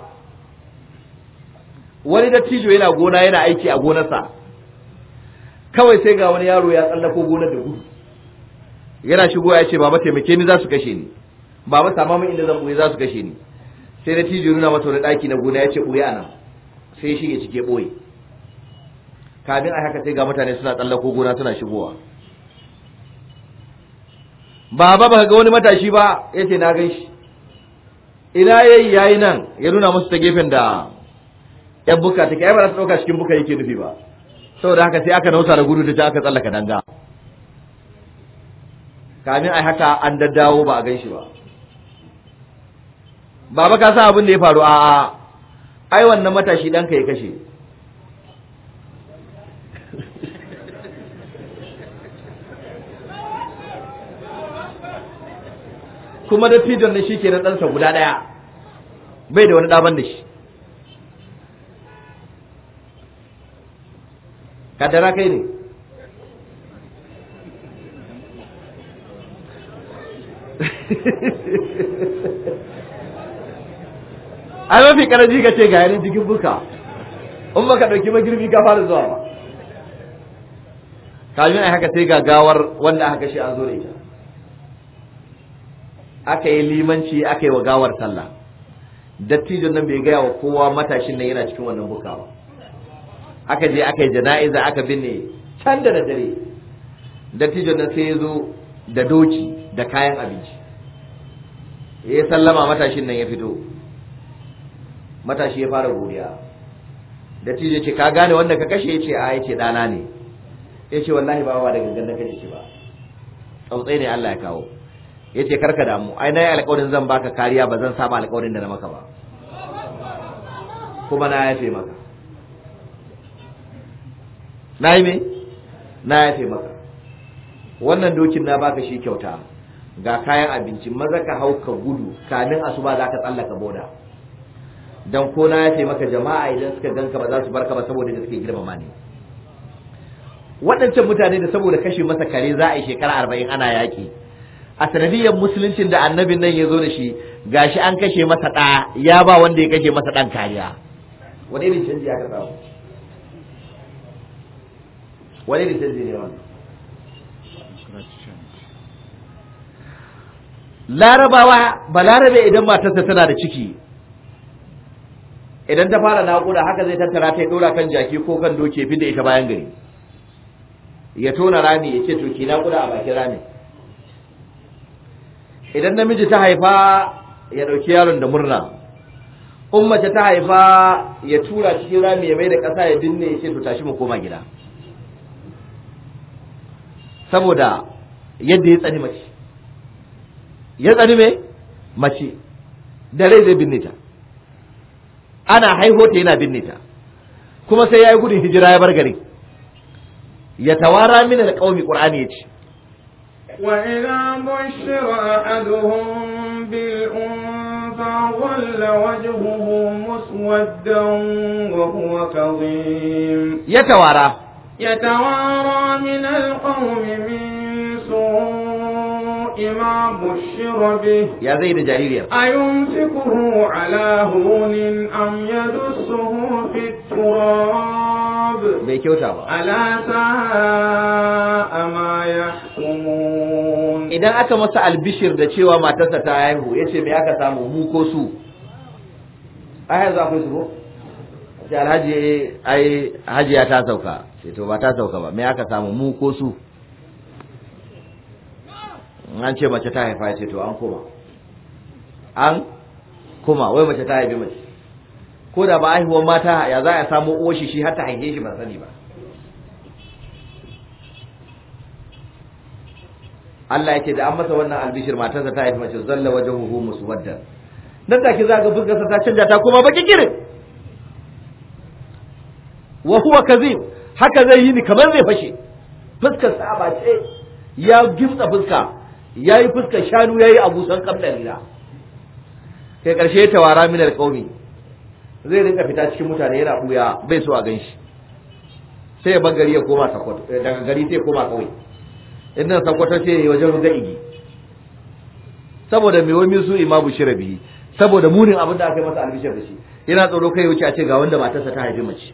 Wani dattijo yana gona yana aiki a gonarsa, kawai sai ga wani yaro ya tsallako gonar da gudu, yana shigo ya ce baba taimake ni za su kashe ni, baba sama min inda zan buye za su kashe ni. Sai dattijo nuna masa wani daki na gona ya ce buye anan, sai ya shige cike boye. Kamin a haka sai ga mutane suna tsallako gona suna shigowa. Baba ba ga wani matashi ba, yace na gan shi. Ina yayi nan, ya nuna musu ta gefen da yan buka take, ai ba za su dauka cikin buka yake nufi ba. Saboda haka sai aka nausa da gudu ta aka tsallaka danga. Kamin a haka an daddawo ba a gan shi ba. Baba ka san abin da ya faru? A'a, ai wannan matashi ɗanka ya kashe. Kuma dattijon ne shi ke na ɗansa guda ɗaya, bai da wani ɗaban da shi. Kaddara kai ne. Ai mafi karaji ka ce ga yanin cikin buka, in baka ɗauki magirbi ka fara zuwa ba. Kamin ai haka sai ga gawar wanda aka kashe an zo da ita. Aka yi limanci aka yi wa gawar sallah. Dattijon nan bai gaya wa kowa matashin nan yana cikin wannan buka ba. Aka je aka yi jana'iza aka binne can da dare. Dattijon nan sai ya zo da doki da kayan abinci. Ya sallama matashin nan ya fito. Matashi ya fara godiya. Dattijo ce ka gane wanda ka kashe? Ya ce a, ya ce ɗana ne. Ya ce wallahi ba da gangan na kashe shi ba, tsautsai ne Allah ya kawo. Ya ce karka damu, ai na yi alƙawarin zan baka kariya, ba zan saba alƙawarin da na maka ba, kuma na yafe maka. Na yi me? Na yafe maka. Wannan dokin na baka shi kyauta, ga kayan abinci, maza ka hau ka gudu kamin asuba za ka tsallaka boda, don ko na yafe maka jama'a idan suka ganka ba za su barka ba saboda da suke girmama ne. Waɗancan mutane da saboda kashe masa kare za a yi shekara 40 ana yaƙi, a sanadiyyar musuluncin da annabin nan ya zo da shi, gashi an kashe masa ɗa, ya ba wanda ya kashe masa ɗan kariya. Wani irin canji aka samu? Wani irin canji ne wannan? larabawa balarabe idan matarsa tana da ciki idan ta fara naƙuda haka zai tattara ta ya ɗora kan jaki ko kan doke fi da ita bayan gari ya tona rami ya ce to ki naƙuda a bakin rami idan namiji ta haifa ya ɗauki yaron da murna in mace ta haifa ya tura cikin rami ya mai da ƙasa ya binne ya ce to tashi mu koma gida saboda yadda ya tsani mace ya tsani me mace da rai zai binne ta ana haihuwa ta yana binne ta kuma sai ya yi gudun hijira ya bar gari ya tawara min alqawmi qur'ani yace wa idha bushira ahaduhum bil unsa dhalla wajhuhu muswaddan wa huwa kadhim yatawara min alqawmi min su'i ma bushira bih ya zai da jaririyar ayumsikuhu ala hunin am yadussuhu fit turab bai kyauta ba ala sa'a ma yahkumun idan aka masa albishir da cewa matarsa ta haihu yace me aka samu mu ko su ai yanzu akwai su ko sai alhaji ai hajiya ta sauka sai to ba ta sauka ba me aka samu mu ko su an ce mace ta haifa ce to an koma wai mace ta haifi mace ko da ba haihuwar mata ya za a samu oshi shi har ta haife shi ba sani ba Allah yake da an masa wannan albishir matarsa ta haifi mace zalla wajhuhu muswaddan nan take za ga fuskarsa ta canja ta kuma baki kirin wa huwa kazim haka zai yi ni kamar zai fashe fuskar sa ba ce ya gifta fuska yayi fuskar shanu yayi abusan kablan lila kai karshe ya tawara min alqawmi zai rinka fita cikin mutane yana buya bai so a ganshi sai ya bangare ya koma sakwato daga gari sai ya koma kauye idan sakwato sai ya wajen ruga igi saboda me wani su imamu shirabi saboda munin abin da aka yi masa albishir da shi yana tsoro kai wuce a ce ga wanda matarsa ta haifi mace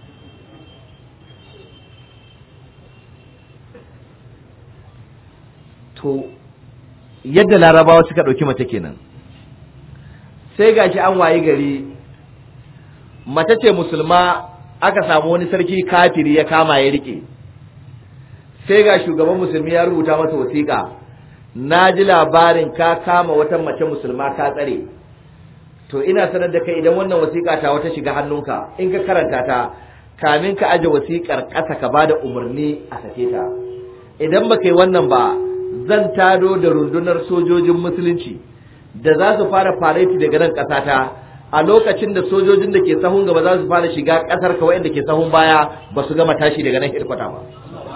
to yadda larabawa suka ɗauki mace kenan sai gashi an wayi gari mace ce musulma aka samu wani sarki kafiri ya kama ya rike sai ga shugaban musulmi ya rubuta masa wasiƙa na ji labarin ka kama wata mace musulma ka tsare to ina sanar da kai idan wannan wasiƙa ta wata shiga hannunka in ka karanta ta kamin ka aje wasiƙar ƙasa ka bada umarni a sake ta idan baka yi wannan ba zan tado da rundunar sojojin musulunci da za su fara fareti daga nan ƙasata a lokacin da sojojin da ke sahun gaba za su fara shiga ƙasar ka wa'anda ke sahun baya ba su gama tashi daga nan hirkwata ba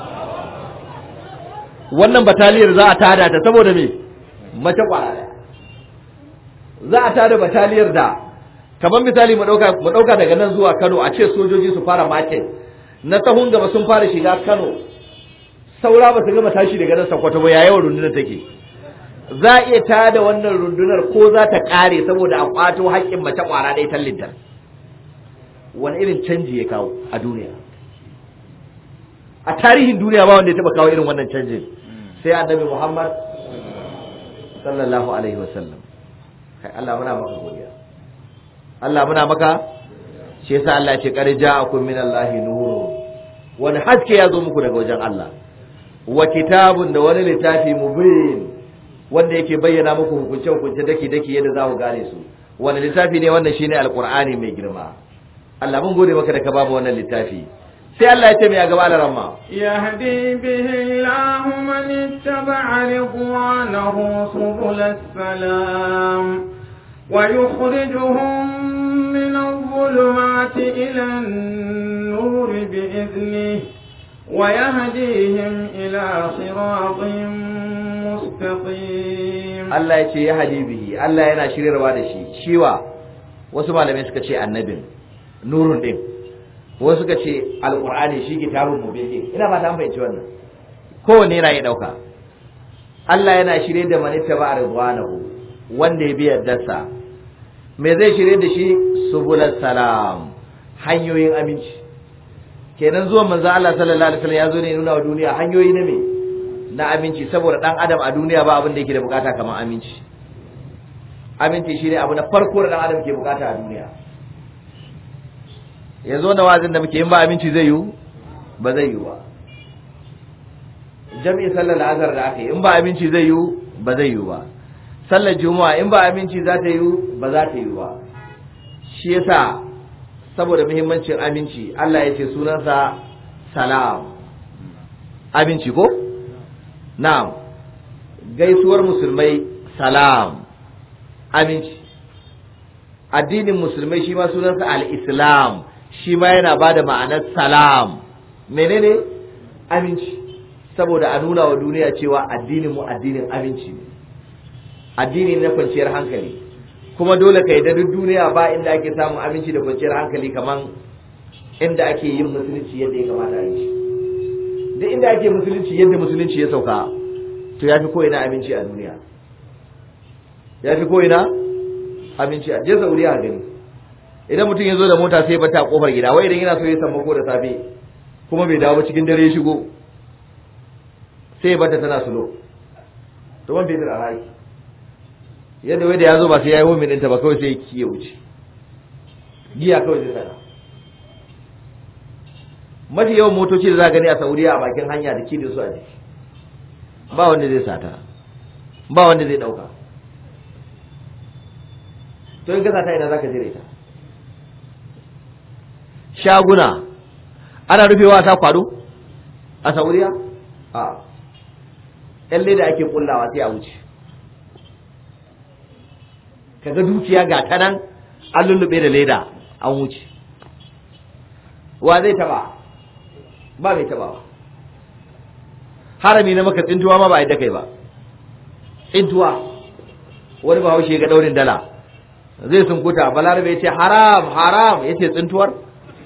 wannan bataliyar za a tada ta saboda me mace kwara daya za a tada bataliyar da kamar misali mu dauka daga nan zuwa Kano a ce sojoji su fara market na sahun gaba sun fara shiga Kano saura ba su gama tashi daga nan Sokoto ba yayin rundunar take za a iya tada wannan rundunar ko za ta kare saboda a kwato haƙƙin mace kwara ɗaya tallinta wani irin canji ya kawo a duniya a tarihin duniya ba wanda ya taba kawo irin wannan canjin sai annabi Muhammad sallallahu alaihi wasallam kai Allah muna maka godiya Allah muna maka shi yasa Allah ya ce qad ja'akum minallahi nurun wani haske ya zo muku daga wajen Allah wa kitabun da wani littafi mubin wanda yake bayyana muku hukunce daki yadda za ku gane su wani littafi ne wannan shine alqur'ani mai girma Allah mun gode maka da ka bamu wannan littafi sai Allah ya ce mai a gaba da ramma yahdi bihi Allahu man ittaba'a ridwanahu subulas salam wa yukhrijuhum min adh-dhulumati ila an-nur bi'idhnihi wa yahdihim ila siratin mustaqim Allah ya ce yahdi bihi Allah yana shiryarwa da shi shiwa wasu malamai suka ce annabin nurun din wasu suka ce alqur'ani shi kitabun mubin ina ba ta an fahimci wannan kowanne yana yi dauka Allah yana shirye da manitta ba ridwanahu wanda ya bi yardarsa me zai shirye da shi subulus salam hanyoyin aminci kenan zuwan manzo Allah sallallahu alaihi wasallam ya zo ne nuna wa duniya hanyoyi na me na aminci, saboda dan adam a duniya ba abin da yake da bukata kamar aminci. Aminci shine abu na farko da dan adam ke bukata a duniya. Yanzu wannan wazin da muke yin ba aminci zai yiwu ba zai yiwu ba. Jami'in sallar azhar da aka yi in ba aminci zai yiwu ba zai yiwu ba. Sallar juma'a in ba aminci za ta yiwu ba za ta yiwu ba. Shi yasa saboda muhimmancin aminci Allah ya ce sunansa salam. Aminci ko? Na'am. Gaisuwar musulmai salam. Aminci. Addinin musulmai shi ma sunansa al-Islam, shi ma yana bada ma'anar salam. Menene? Aminci. Saboda a nuna wa duniya cewa addinin mu addinin aminci ne. Addini na kwanciyar hankali. Kuma dole ka yi da duk duniya ba inda ake samun aminci da kwanciyar hankali kaman inda ake yin musulunci yadda ya kamata a yi shi. Duk inda ake musulunci yadda musulunci ya sauka, to ya fi ko'ina aminci a duniya. Ya fi ko'ina aminci a je Saudiya a gani. Idan mutum ya zo da mota sai ya bata a kofar gida, wai idan yana so ya sammako da safe kuma bai dawo ba cikin dare ya shigo, sai ya bata tana sulo. To man fetur a raki. Yadda wai da ya zo ba sai ya yi homin ɗinta ba, kawai sai ya wuce. Giya kawai zai sana. Mafi yawan motoci da za gani a Saudiya a bakin hanya da kidin su a jiki, ba wanda zai sata, ba wanda zai dauka. To in ka sata ina zaka jira ita? Shaguna ana rufewa ta kwado a Saudiya? A ƴan leda ake kullawa sai a wuce. Kaga dukiya ga ta nan an lullube da leda an wuce. Wa zai taba? Ba mai taba ba. Harami na maka tsintuwa ma ba a yadda kai ba. Tsintuwa wani ba haushe ga daurin dala zai sunkuta, balarabe ya ce haram haram, ya ce tsintuwar.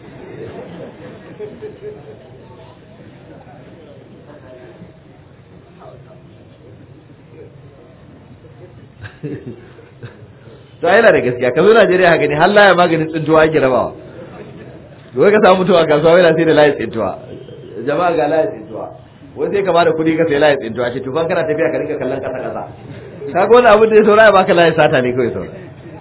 Ta yana da gaskiya, ka zo Najeriya haka ne har laya maganin tsintuwa ake rabawa. Wai ka samu mutuwa kasuwa yana sai da layin tsintuwa. Jama'a ga layin tsintuwa. Wai sai ka bada kuɗi ka sai layin tsintuwa, ce tufan kana tafiya ka rinka kallon kasa kasa. Ka ga wani abin da ya saura ya baka layin sata ne kawai saura.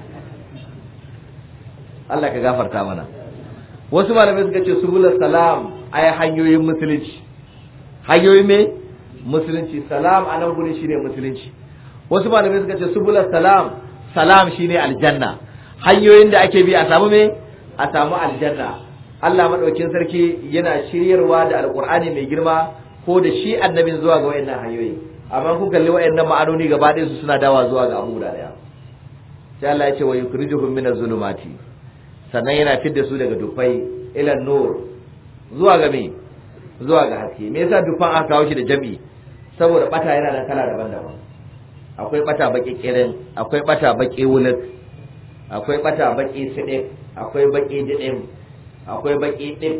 Allah ka gafarta mana. Wasu malamai suka ce subulus salam ay hanyoyin musulunci. Hanyoyin me? Musulunci. Salam a nan gurin shine musulunci. Wasu malamai suka ce subulus salam, salam shine aljanna. Hanyoyin da ake bi a samu me? A samu aljanna. Allah madaukin sarki yana shiryarwa da alqur'ani mai girma ko da shi annabin zuwa ga wayannan hanyoyi. Amma kun kalli wayannan ma'anoni gaba ɗayan su suna dawa zuwa ga abu guda daya. Sai Allah ya ce wa yukrijuhum minaz zulumati. Sannan yana fidda su daga dufai ila nur zuwa ga me? Zuwa ga haske. Me yasa dufan aka kawo shi da jami'i? Saboda bata yana da kala daban-daban. Akwai bata baki kirin, akwai bata baki wuluk, akwai bata baki sidik, akwai baki didim, akwai baki dip.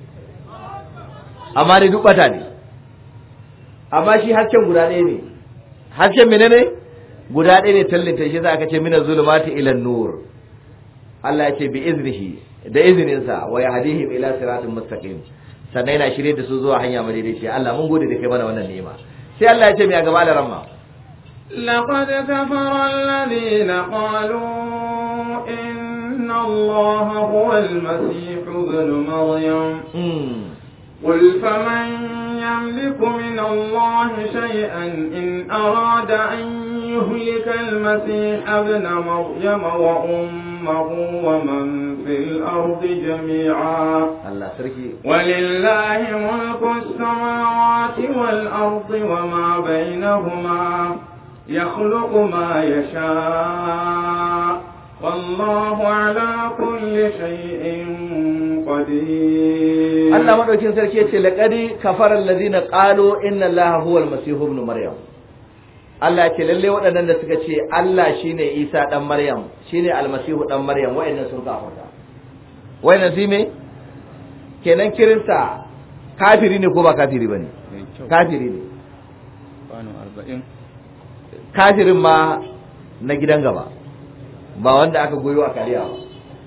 Amma dai duk bata ne. Amma shi hasken guda ɗaya ne. Hasken menene? Guda ɗaya ne tallinta, shi za aka ce mina zulumati ila nur. Allah ya ce bi iznihi, da izininsa, wa yahdihim ila siratin mustaqim. Sannan yana shirye da su zuwa hanya madaidaiciya. Allah mun gode da kai mana wannan ni'ima. Sai Allah ya ce mai a gaba da ramma. لقد كفر الذين قالوا إن الله هو المسيح ابن مريم قل فمن يملك من الله شيئا إن أراد أن يهلك المسيح ابن مريم وأمه ومن في الأرض جميعا ولله ملك السماوات والأرض وما بينهما يخلق ما يشاء والله على كل شيء قدير. الله مدوكين sarki yace laqad kafara alladhina qalu inna allaha huwa almasih ibn maryam. Allah yace lalle waɗannan da suka ce Allah shine Isa dan Maryam, shine almasihu dan Maryam, waɗannan sun kafirta. Waɗannan su me? Kenan kirista kafiri ne ko ba kafiri bane? Kafiri ne. Banu 40. Kafirin ma na gidan gaba, ba wanda aka goyo a kariya ba.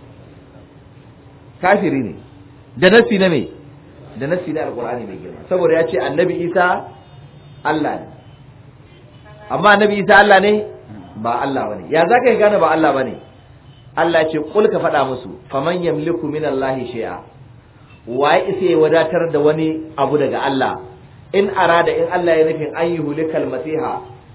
Kafiri ne. Da nasi na me? Da nasi na alqur'ani mai girma. Saboda ya ce annabi Isa Allah ne amma annabi Isa Allah ne ba Allah bane ya zaka gane ba Allah bane Allah ce kul ka faɗa musu faman yamliku minallahi shay'a waye isa ya wadatar da wani abu daga Allah in arada in Allah ya nufin an yuhlikal masiha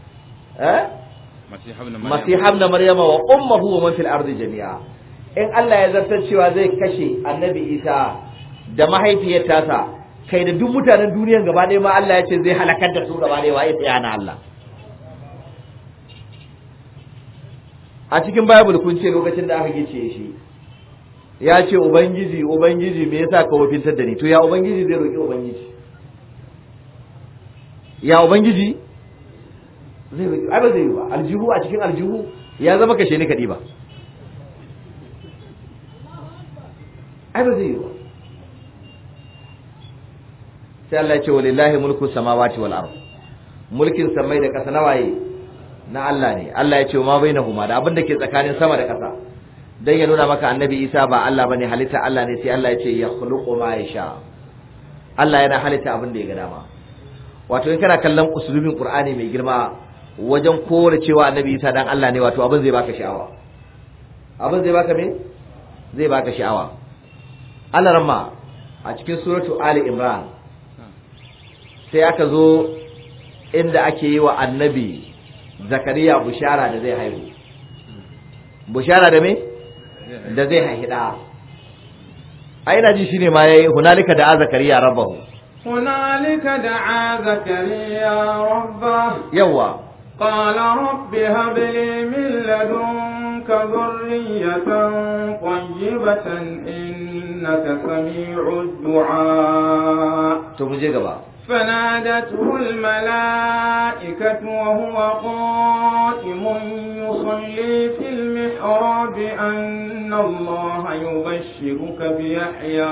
masiha ibn maryama wa ummuhu wa man fil ardi jami'a in Allah ya zartar cewa zai kashe annabi Isa da mahaifiyar tasa kai da duk mutanen duniyan gaba ɗaya ma Allah ya ce zai halakar da su gaba ɗaya waye tsaya na Allah a cikin Bible kun ce lokacin da aka gice shi ya ce ubangiji me yasa ka wafintar da ni to ya ubangiji zai roki ubangiji ya ubangiji zai roki ai ba zai yi ba aljihu a cikin aljihu ya zama kashe ni kadi ba ai ba zai yi ba sai Allah ya ce walillahi mulku samawati wal ard mulkin samai da kasa nawaye na Allah ne Allah ya ce ma bainahuma da abin da ke tsakanin sama da kasa dan ya nuna maka annabi Isa ba Allah bane halitta Allah ne sai Allah ya ce ya khuluqu ma yasha Allah yana halitta abin da ya ga dama wato in kana kallon usulubin Qur'ani mai girma wajen kore cewa annabi Isa dan Allah ne wato abin zai baka sha'awa abin zai baka me zai baka sha'awa Allah ramma a cikin suratu Ali Imran sai aka zo inda ake yi wa annabi Zakariya bushara da zai haihu bushara da me da zai haihi da ai ina ji shine ma yayi hunalika da Zakariya rabbahu hunalika da Zakariya rabbahu yawa qala rabbi hab li min ladunka dhurriyatan tayyibatan innaka sami'ud du'a to mu je gaba فنادته الملائكة وهو قائم يصلي في المحراب أن الله يبشرك بيحيى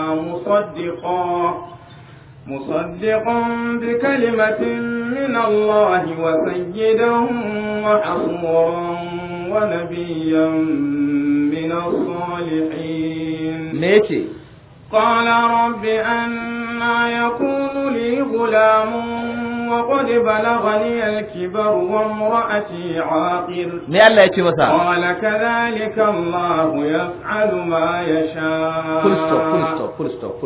مصدقا بكلمة من الله وسيدا وحصورا ونبيا من الصالحين ماشي قال رب أنا يكون لي غلام وقد بلغني الكبر وامرأتي عاقر قال كذلك الله يفعل ما يشاء full stop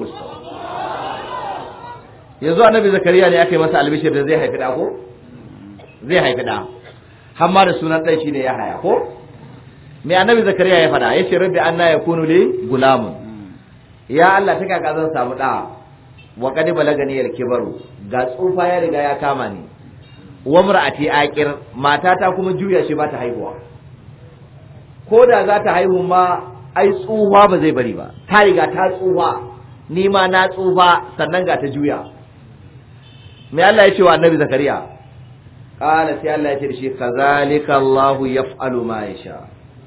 yanzu annabi zakariya ne aka yi masa albishir da zai haifi da ko zai haifi da har ma da sunan ɗan shi ne ya haya ko me annabi zakariya ya faɗa yace rabbi anna yakunu li gulamun ya Allah ta kaka zan samu da wa qad balagani al-kibaru ga tsufa ya riga ya kama ni wa mar'ati aqir matata kuma juya shi ba ta haihuwa ko da za ta haihu ma ai tsufa ba zai bari ba ta riga ta tsufa ni ma na tsufa sannan ga ta juya me Allah ya ce wa annabi zakariya qala sai Allah ya ce shi kazalika Allahu yaf'alu ma yasha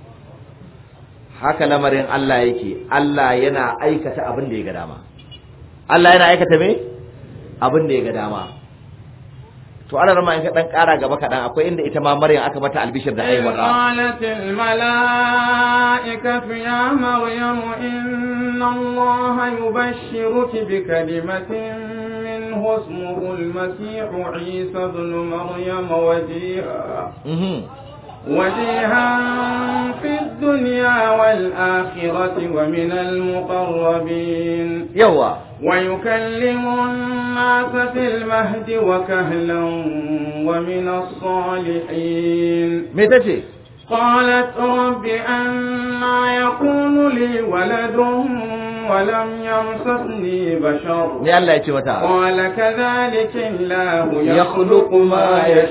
haka lamarin Allah yake Allah yana aikata abin da ya ga dama Allah yana aikata me abin da ya ga dama to ana rama in ka dan kara gaba kadan akwai inda ita ma Maryam aka mata albishir da haihuwa qalatil malaikatu ya maryam inna allaha yubashshiruki bi kalimatin minhu ismuhu al-masih isa ibn maryam وجيها في الدنيا والآخرة ومن المقربين ويكلم الناس في المهد وكهلا ومن الصالحين قالت رب أنا يكون لي ولد ولم يمسسني بشر قال كذلك الله يخلق ما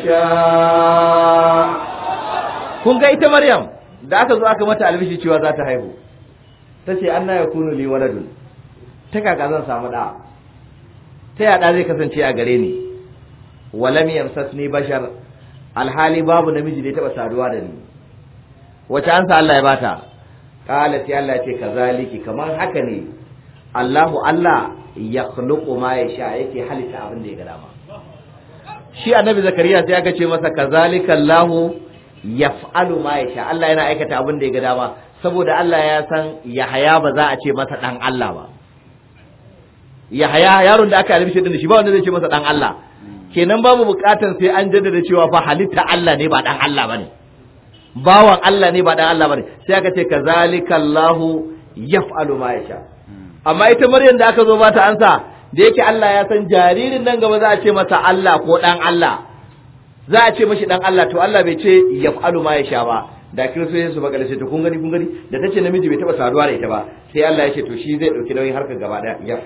يشاء kun ga ita Maryam da aka zo aka mata albishi cewa za ta haihu tace anna yakunu li waladun ta kaka zan samu da ta yada zai kasance a gare ni walam yamsasni bashar alhali babu namiji da ya taba saduwa da ni wace ansa Allah ya bata qala sai Allah ya ce kazaliki kamar haka ne Allahu Allah yakhluqu ma yasha yake halitta abin da ya ga dama shi annabi zakariya sai aka ce masa kazalika Allahu yaf'alu ma yasha Allah yana aikata abin da ya ga dama saboda Allah ya san Yahaya ba za a ce masa dan Allah ba Yahaya yaron da aka albishi din shi ba wanda zai ce masa dan Allah kenan babu bukatan sai an jaddada cewa fa halitta Allah ne ba dan Allah bane bawan Allah ne ba dan Allah bane sai aka ce kazalika Allahu yaf'alu ma yasha amma ita Maryam da aka zo ba ta ansa da yake Allah ya san jaririn nan gaba za a ce masa Allah ko dan Allah za a ce mashi dan Allah to Allah bai ce yaf'alu ma yasha ba da kiristoci su bagale sai to kun gani da tace namiji bai taba saduwa da ita ba sai Allah ya ce to shi zai dauki nauyin harkar gaba daya ya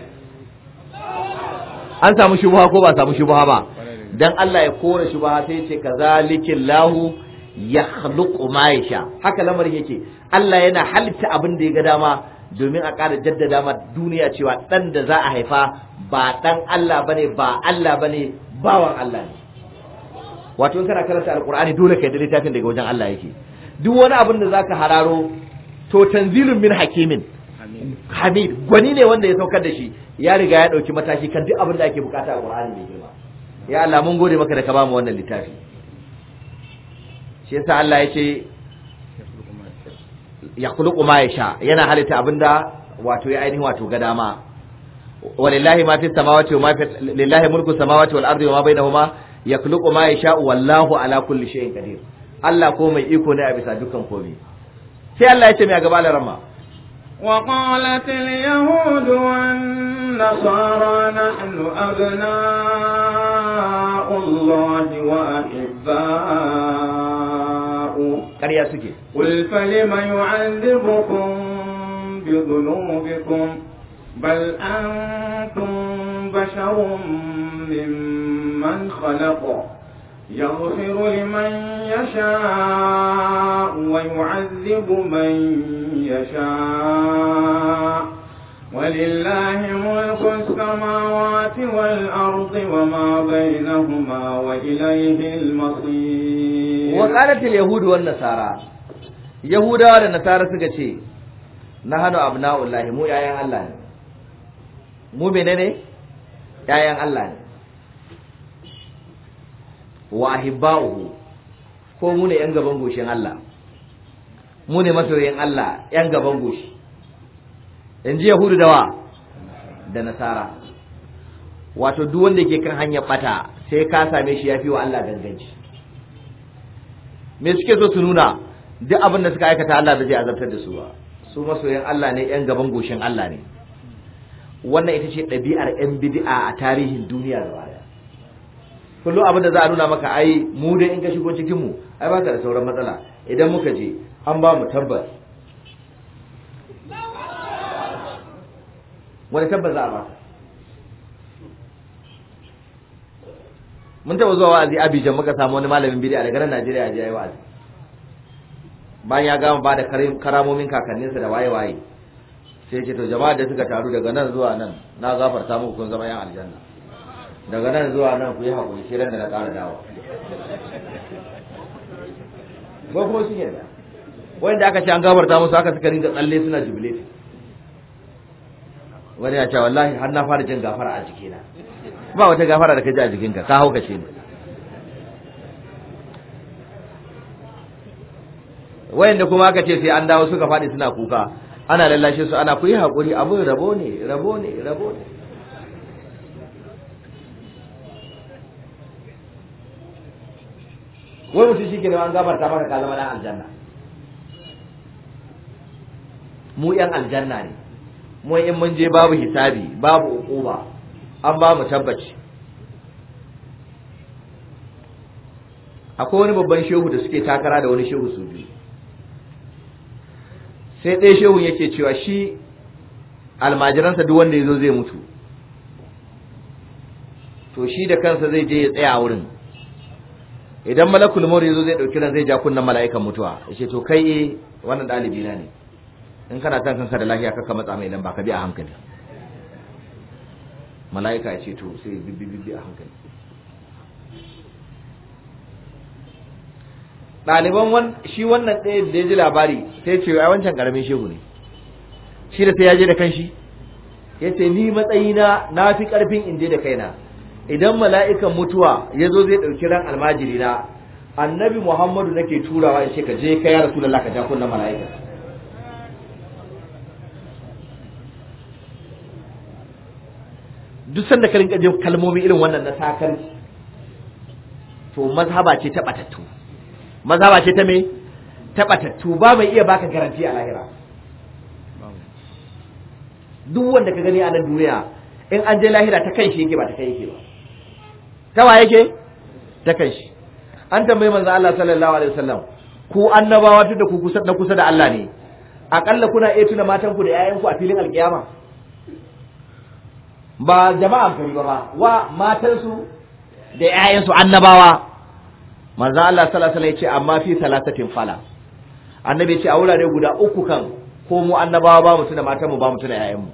an samu shubha ko ba samu shubha ba dan Allah ya kore shubha sai ya ce kazalikillahu yakhluqu ma yasha haka lamarin yake Allah yana halitta abin da ya ga dama domin a ƙara jaddada ma duniya cewa dan da za a haifa ba dan Allah bane ba Allah bane bawan Allah ne wato in kana karanta alqur'ani dole kai da littafin daga wajen Allah yake duk wani abin da zaka hararo to tanzilun min hakimin hamid gwani ne wanda ya saukar da shi ya riga ya dauki mataki kan duk abin da ake bukata a Qur'ani mai girma ya Allah mun gode maka da ka bamu wannan littafi shi yasa Allah ya ce ya khuluqu ma yasha yana halitta abinda wato ya ainihin wato ga dama walillahi ma fi samawati wa ma fi lillahi mulku samawati wal ardi wa ma bainahuma yakhluqu ma yasha wallahu ala kulli shay'in qadir Allah ko mai iko ne a bisa dukkan komai sai Allah ya ce mai gaba larama وقالت اليهود والنصارى نحن أبناء الله وأحباؤه ƙarya suke قل فلم يعذبكم بذنوبكم بل أنتم بشر ممن خلق يغفر لمن يشاء ويعذب من يشاء ولله ملك السماوات والأرض وما بينهما وإليه المصير وقالت اليهود والنصارى يهودا والنصارى سكتي نحن أبناء الله مو يايان الله مو menene yayan Allah ne wa ahibba'uhu ko mu ne yan gaban goshin Allah mu ne masoyan Allah yan gaban goshi yanzu yahudu da wa da nasara wato duk wanda yake kan hanyar bata sai ka same shi yafi wa Allah ganganci me suke so su nuna duk abin da suka aikata Allah ba zai azabtar da su ba su masoyan Allah ne yan gaban goshin Allah ne wannan ita ce ɗabi'ar yan bid'a a tarihin duniya gaba daya kullum abin da za a nuna maka ai mu dai in ka shigo cikin mu ai baka da sauran matsala idan muka je an ba mu tabbas wani tabbas za a ba mun taɓa zuwa wa'azi Abidjan muka samu wani malamin bid'a daga nan Najeriya ya yi wa'azi bayan ya gama ba da karamomin kakanninsa da waye-waye sai ce to jama'a da suka taru daga nan zuwa nan na gafarta muku kun zama yan aljanna daga nan zuwa nan ku yi haƙuri sai ran da na ƙara dawo ko kuma sun yarda wanda aka ce an gafarta musu aka suka ringa tsalle suna jubilate wani ya ce wallahi har na fara jin gafara a jikina ba wata gafara da ka ji a jikinka ka hauka ce ne wayanda kuma aka ce sai an dawo suka faɗi suna kuka ana lallashe su ana ku yi haƙuri abin rabo ne wai mutum shi ke da an gafarta maka ka zama dan aljanna mu yan aljanna ne mu in mun je babu hisabi babu uquba an ba mu tabbaci akwai wani babban shehu da suke takara da wani shehu su biyu sai ɗaya shehun yake cewa shi almajiransa duk wanda ya zo zai mutu to shi da kansa zai je ya tsaya a wurin idan malakul maut yazo zai dauki ran zai ja kunnan mala'ikan mutuwa yace to kai wannan dalibi na ne in kana san kanka da lafiya kaka matsa mai lamba ka bi a hankali mala'ika yace to sai bi a hankali daliban shi wannan ɗaya da ya ji labari sai ce ai wancan karamin shehu ne shi da sai ya je da kanshi yace ni matsayina na fi karfin in je da kaina idan mala'ikan mutuwa ya zo zai ɗauki ran almajiri na annabi Muhammadu nake turawa in ce ka je ka ya Rasulullah ka ja kunnan mala'ika duk sanda ka rinka jin kalmomi irin wannan na sakarci to mazhaba ce ta batattu, mazhaba ce ta me ta batattu, ba mai iya baka garanti a lahira. Duk wanda ka gani a nan duniya in an je lahira ta kan shi yake ba ta kai yake ba. Ta wa yake? Ta kan shi. An tambayi manzo Allah sallallahu alaihi wasallam, ku annabawa tun da ku kusa da Allah ne, akalla kuna iya tuna matan ku da ƴaƴan ku a filin alkiyama? Ba jama'an kari ba, wa matan su da ƴaƴan su annabawa. Manzo Allah sallallahu alaihi wasallam ya ce amma fi salasatin fala. Annabi ya ce a wurare guda uku kan ko mu annabawa ba mu tuna matan mu ba mu tuna ƴaƴan mu.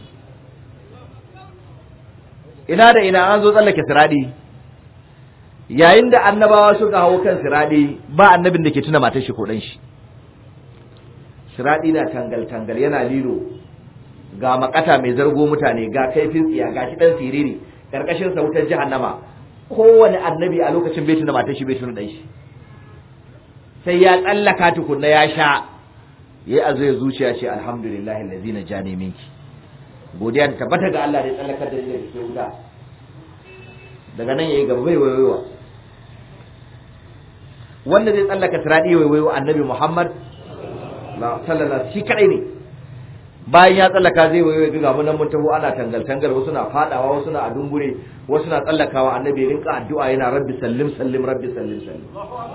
Ina da ina an zo tsallake siradi, yayin da annabawa suka hawo kan siradi ba annabin da ke tuna matar shi ko dan shi. Siradi na tangal tangal yana lilo, ga makata mai zargo mutane, ga kaifin tsiya, ga shi dan siriri karkashin sa wutar jahannama. Kowane annabi a lokacin bai tuna matar shi bai tuna dan shi, sai ya tsallaka tukunna ya sha yayi azu zuciya ce alhamdulillahi allazi najani minki, godiya ta tabbata ga Allah da ya tsallakar da ni daga cikin wuta. Daga nan yayi gaba bai wayowa. Wanda zai tsallaka siradi wayowa annabi Muhammad sallallahu alaihi wasallam shi kadai ne. Bayan ya tsallaka zai wayowa ga mun nan mun taho ana tangal tangal, wasu na fadawa, wasu na adungure, wasu na tsallakawa. Annabi ya rinka addu'a yana rabbi sallim sallim rabbi sallim sallim.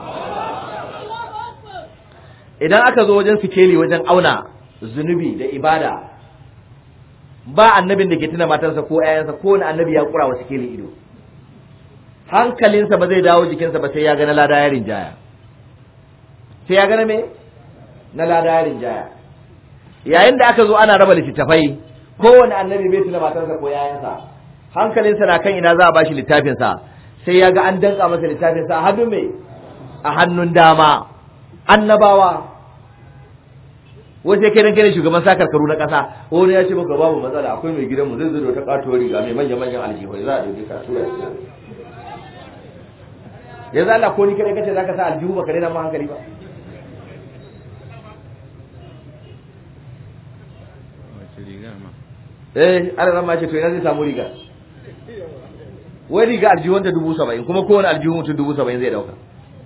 Idan aka zo wajen sikeli wajen auna zunubi da ibada, ba annabin da ke tuna matarsa ko ƴaƴansa, ko wani annabi ya kura wa sikeli ido. Hankalinsa ba zai dawo jikinsa ba sai ya ga na lada yarin jaya, sai ya gana me na lada yarin jaya. Yayin da aka zo ana raba littattafai, kowane annabi bai tuna matarsa ko ƴaƴansa, hankalinsa na kan ina za a bashi littafinsa, sai ya ga an danka masa littafinsa a hannun me a hannun dama. Annabawa wace kai dan shugaban sa karkaru na kasa, wani ya ce maka babu matsala, akwai mai gidanmu zai zo da ta katuwar riga mai manyan aljihoi, za a dauke ka tura shi. Yanzu Allah ko ni kai kace zaka sa aljihu baka daina ma hankali ba. Allah ma ce to ina zai samu riga. Wai riga aljihun ta 70,000 kuma kowane aljihu mutum 70,000 zai dauka.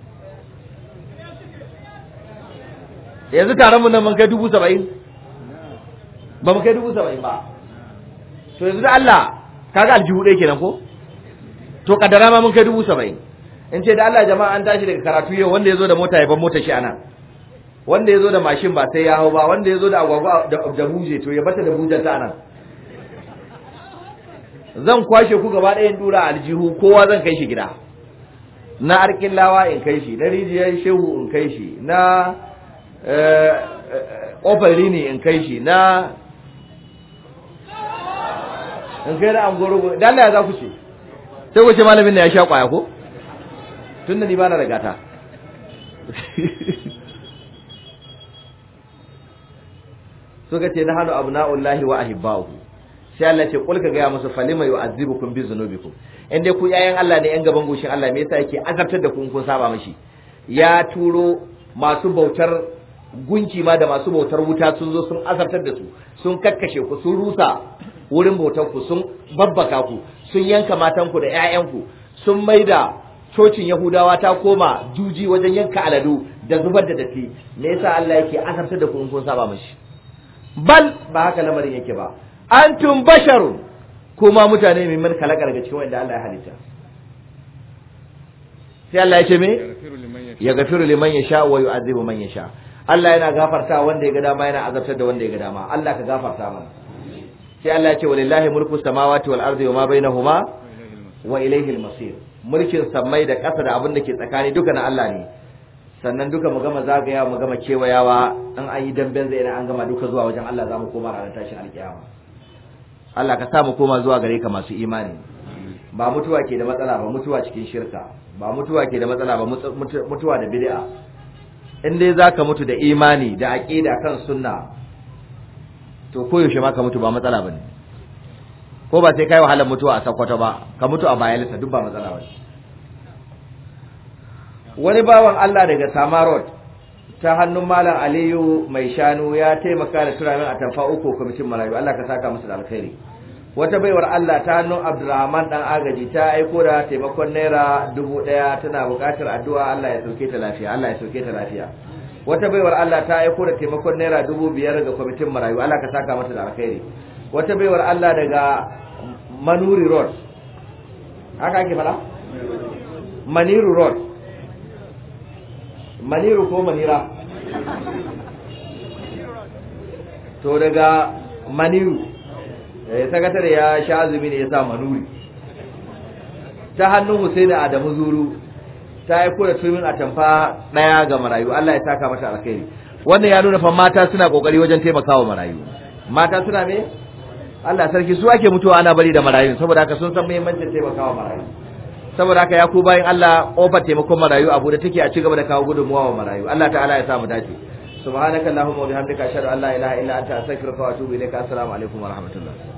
Yanzu taron mu nan mun kai 70,000, ba mu kai 70,000 ba. To yanzu da Allah kaga aljihu ɗaya kenan ko? To kaddara ma mun kai 70,000. In ce da Allah jama'a an tashi daga karatu yau, wanda ya zo da mota ya bar mota shi anan, wanda ya zo da mashin ba sai ya hau ba, wanda ya zo da agwagwa da buje to ya bata da bujen ta anan. Zan kwashe ku gaba ɗayan dura aljihu, kowa zan kai shi gida. Na Arkillawa in kai shi, na Rijiyar Shehu in kai shi, na ƙofar Rini in kai shi, na in kai na Angoro. Da Allah ya za ku ce sai ku ce malamin na ya sha ƙwaya ko? Tun da ni ba na da gata. Suka ce na hannu abna'ullahi wa ahibba'uhu. Sai Allah ce kul ka gaya musu falima yu'azzibukum bi dhunubikum. In dai ku yayan Allah ne, yan gaban goshin Allah, me yasa yake azabtar da ku in kun saba mashi? Ya turo masu bautar gunki ma da masu bautar wuta sun zo sun azabtar da su, sun kakkashe ku, sun rusa wurin bautar ku, sun babbaka ku, sun yanka matan ku da ƴaƴan ku, sun maida cocin Yahudawa ta koma juji wajen yanka aladu da zubar da datti. Me yasa Allah yake azabtar da ku in kun saba mashi? Bal ba haka lamarin yake ba, antum basharun, kuma mutane mai man kalaka daga cikin wanda Allah ya halitta. Sai Allah ya ce me ya gafiru liman yasha wa yu'adhibu man yasha. Allah yana gafarta wanda ya ga dama, yana azabtar da wanda ya ga dama. Allah ka gafarta mana. Sai Allah ya ce walillahi mulku samawati wal ardi wama bainahuma wa ilayhi al-masir. Mulkin sammai da ƙasa da abin da ke tsakani duka na Allah ne. Sannan duka mu gama zagaya mu gama kewayawa, in an yi damben zai an gama duka zuwa wajen Allah za mu koma ranar tashin alkiyama. Allah ka sa mu koma zuwa gare ka masu imani. Ba mutuwa ke da matsala ba, mutuwa cikin shirka. Ba mutuwa ke da matsala ba, mutuwa da bid'a. In dai zaka mutu da imani da aqida kan sunna, to koyaushe ma ka mutu ba matsala bane. Ko ba sai kai wahalar mutuwa a Sokoto ba, ka mutu a Bayelsa duk ba matsala bane. Wani bawan Allah daga Samarot ta hannun Malam Aliyu mai shanu ya taimaka da turamin a tamfa uku kwamitin marayu. Allah ka saka musu da alkhairi. wata baiwar Allah ta hannun Abdulrahman dan agaji ta aiko da taimakon naira 1000 tana buƙatar addu'a Allah ya sauke ta lafiya Allah ya sauke ta lafiya wata baiwar Allah ta aiko da taimakon naira 5000 ga kwamitin marayu Allah ka saka mata da alkhairi wata baiwar Allah daga Manuri Road haka ake fara Maniru Road Maniru ko Manira to daga Maniru sakatare ya sha azumi ne ya sa Manuri ta hannun Hussein Adamu Zuru ta aiko da tumin atamfa daya ga marayu Allah ya saka mata alkhairi wannan ya nuna fa mata suna kokari wajen taimakawa marayu mata suna me Allah sarki su ake mutuwa ana bari da marayu saboda haka sun san muhimmancin taimakawa marayu saboda haka ya ku bayin Allah ofar taimakon marayu abu da take a ci gaba da kawo gudunmuwa wa marayu Allah ta'ala ya sa mu dace subhanakallahumma wa bihamdika ashhadu an la ilaha illa anta astaghfiruka wa atubu ilaika assalamu alaikum wa rahmatullah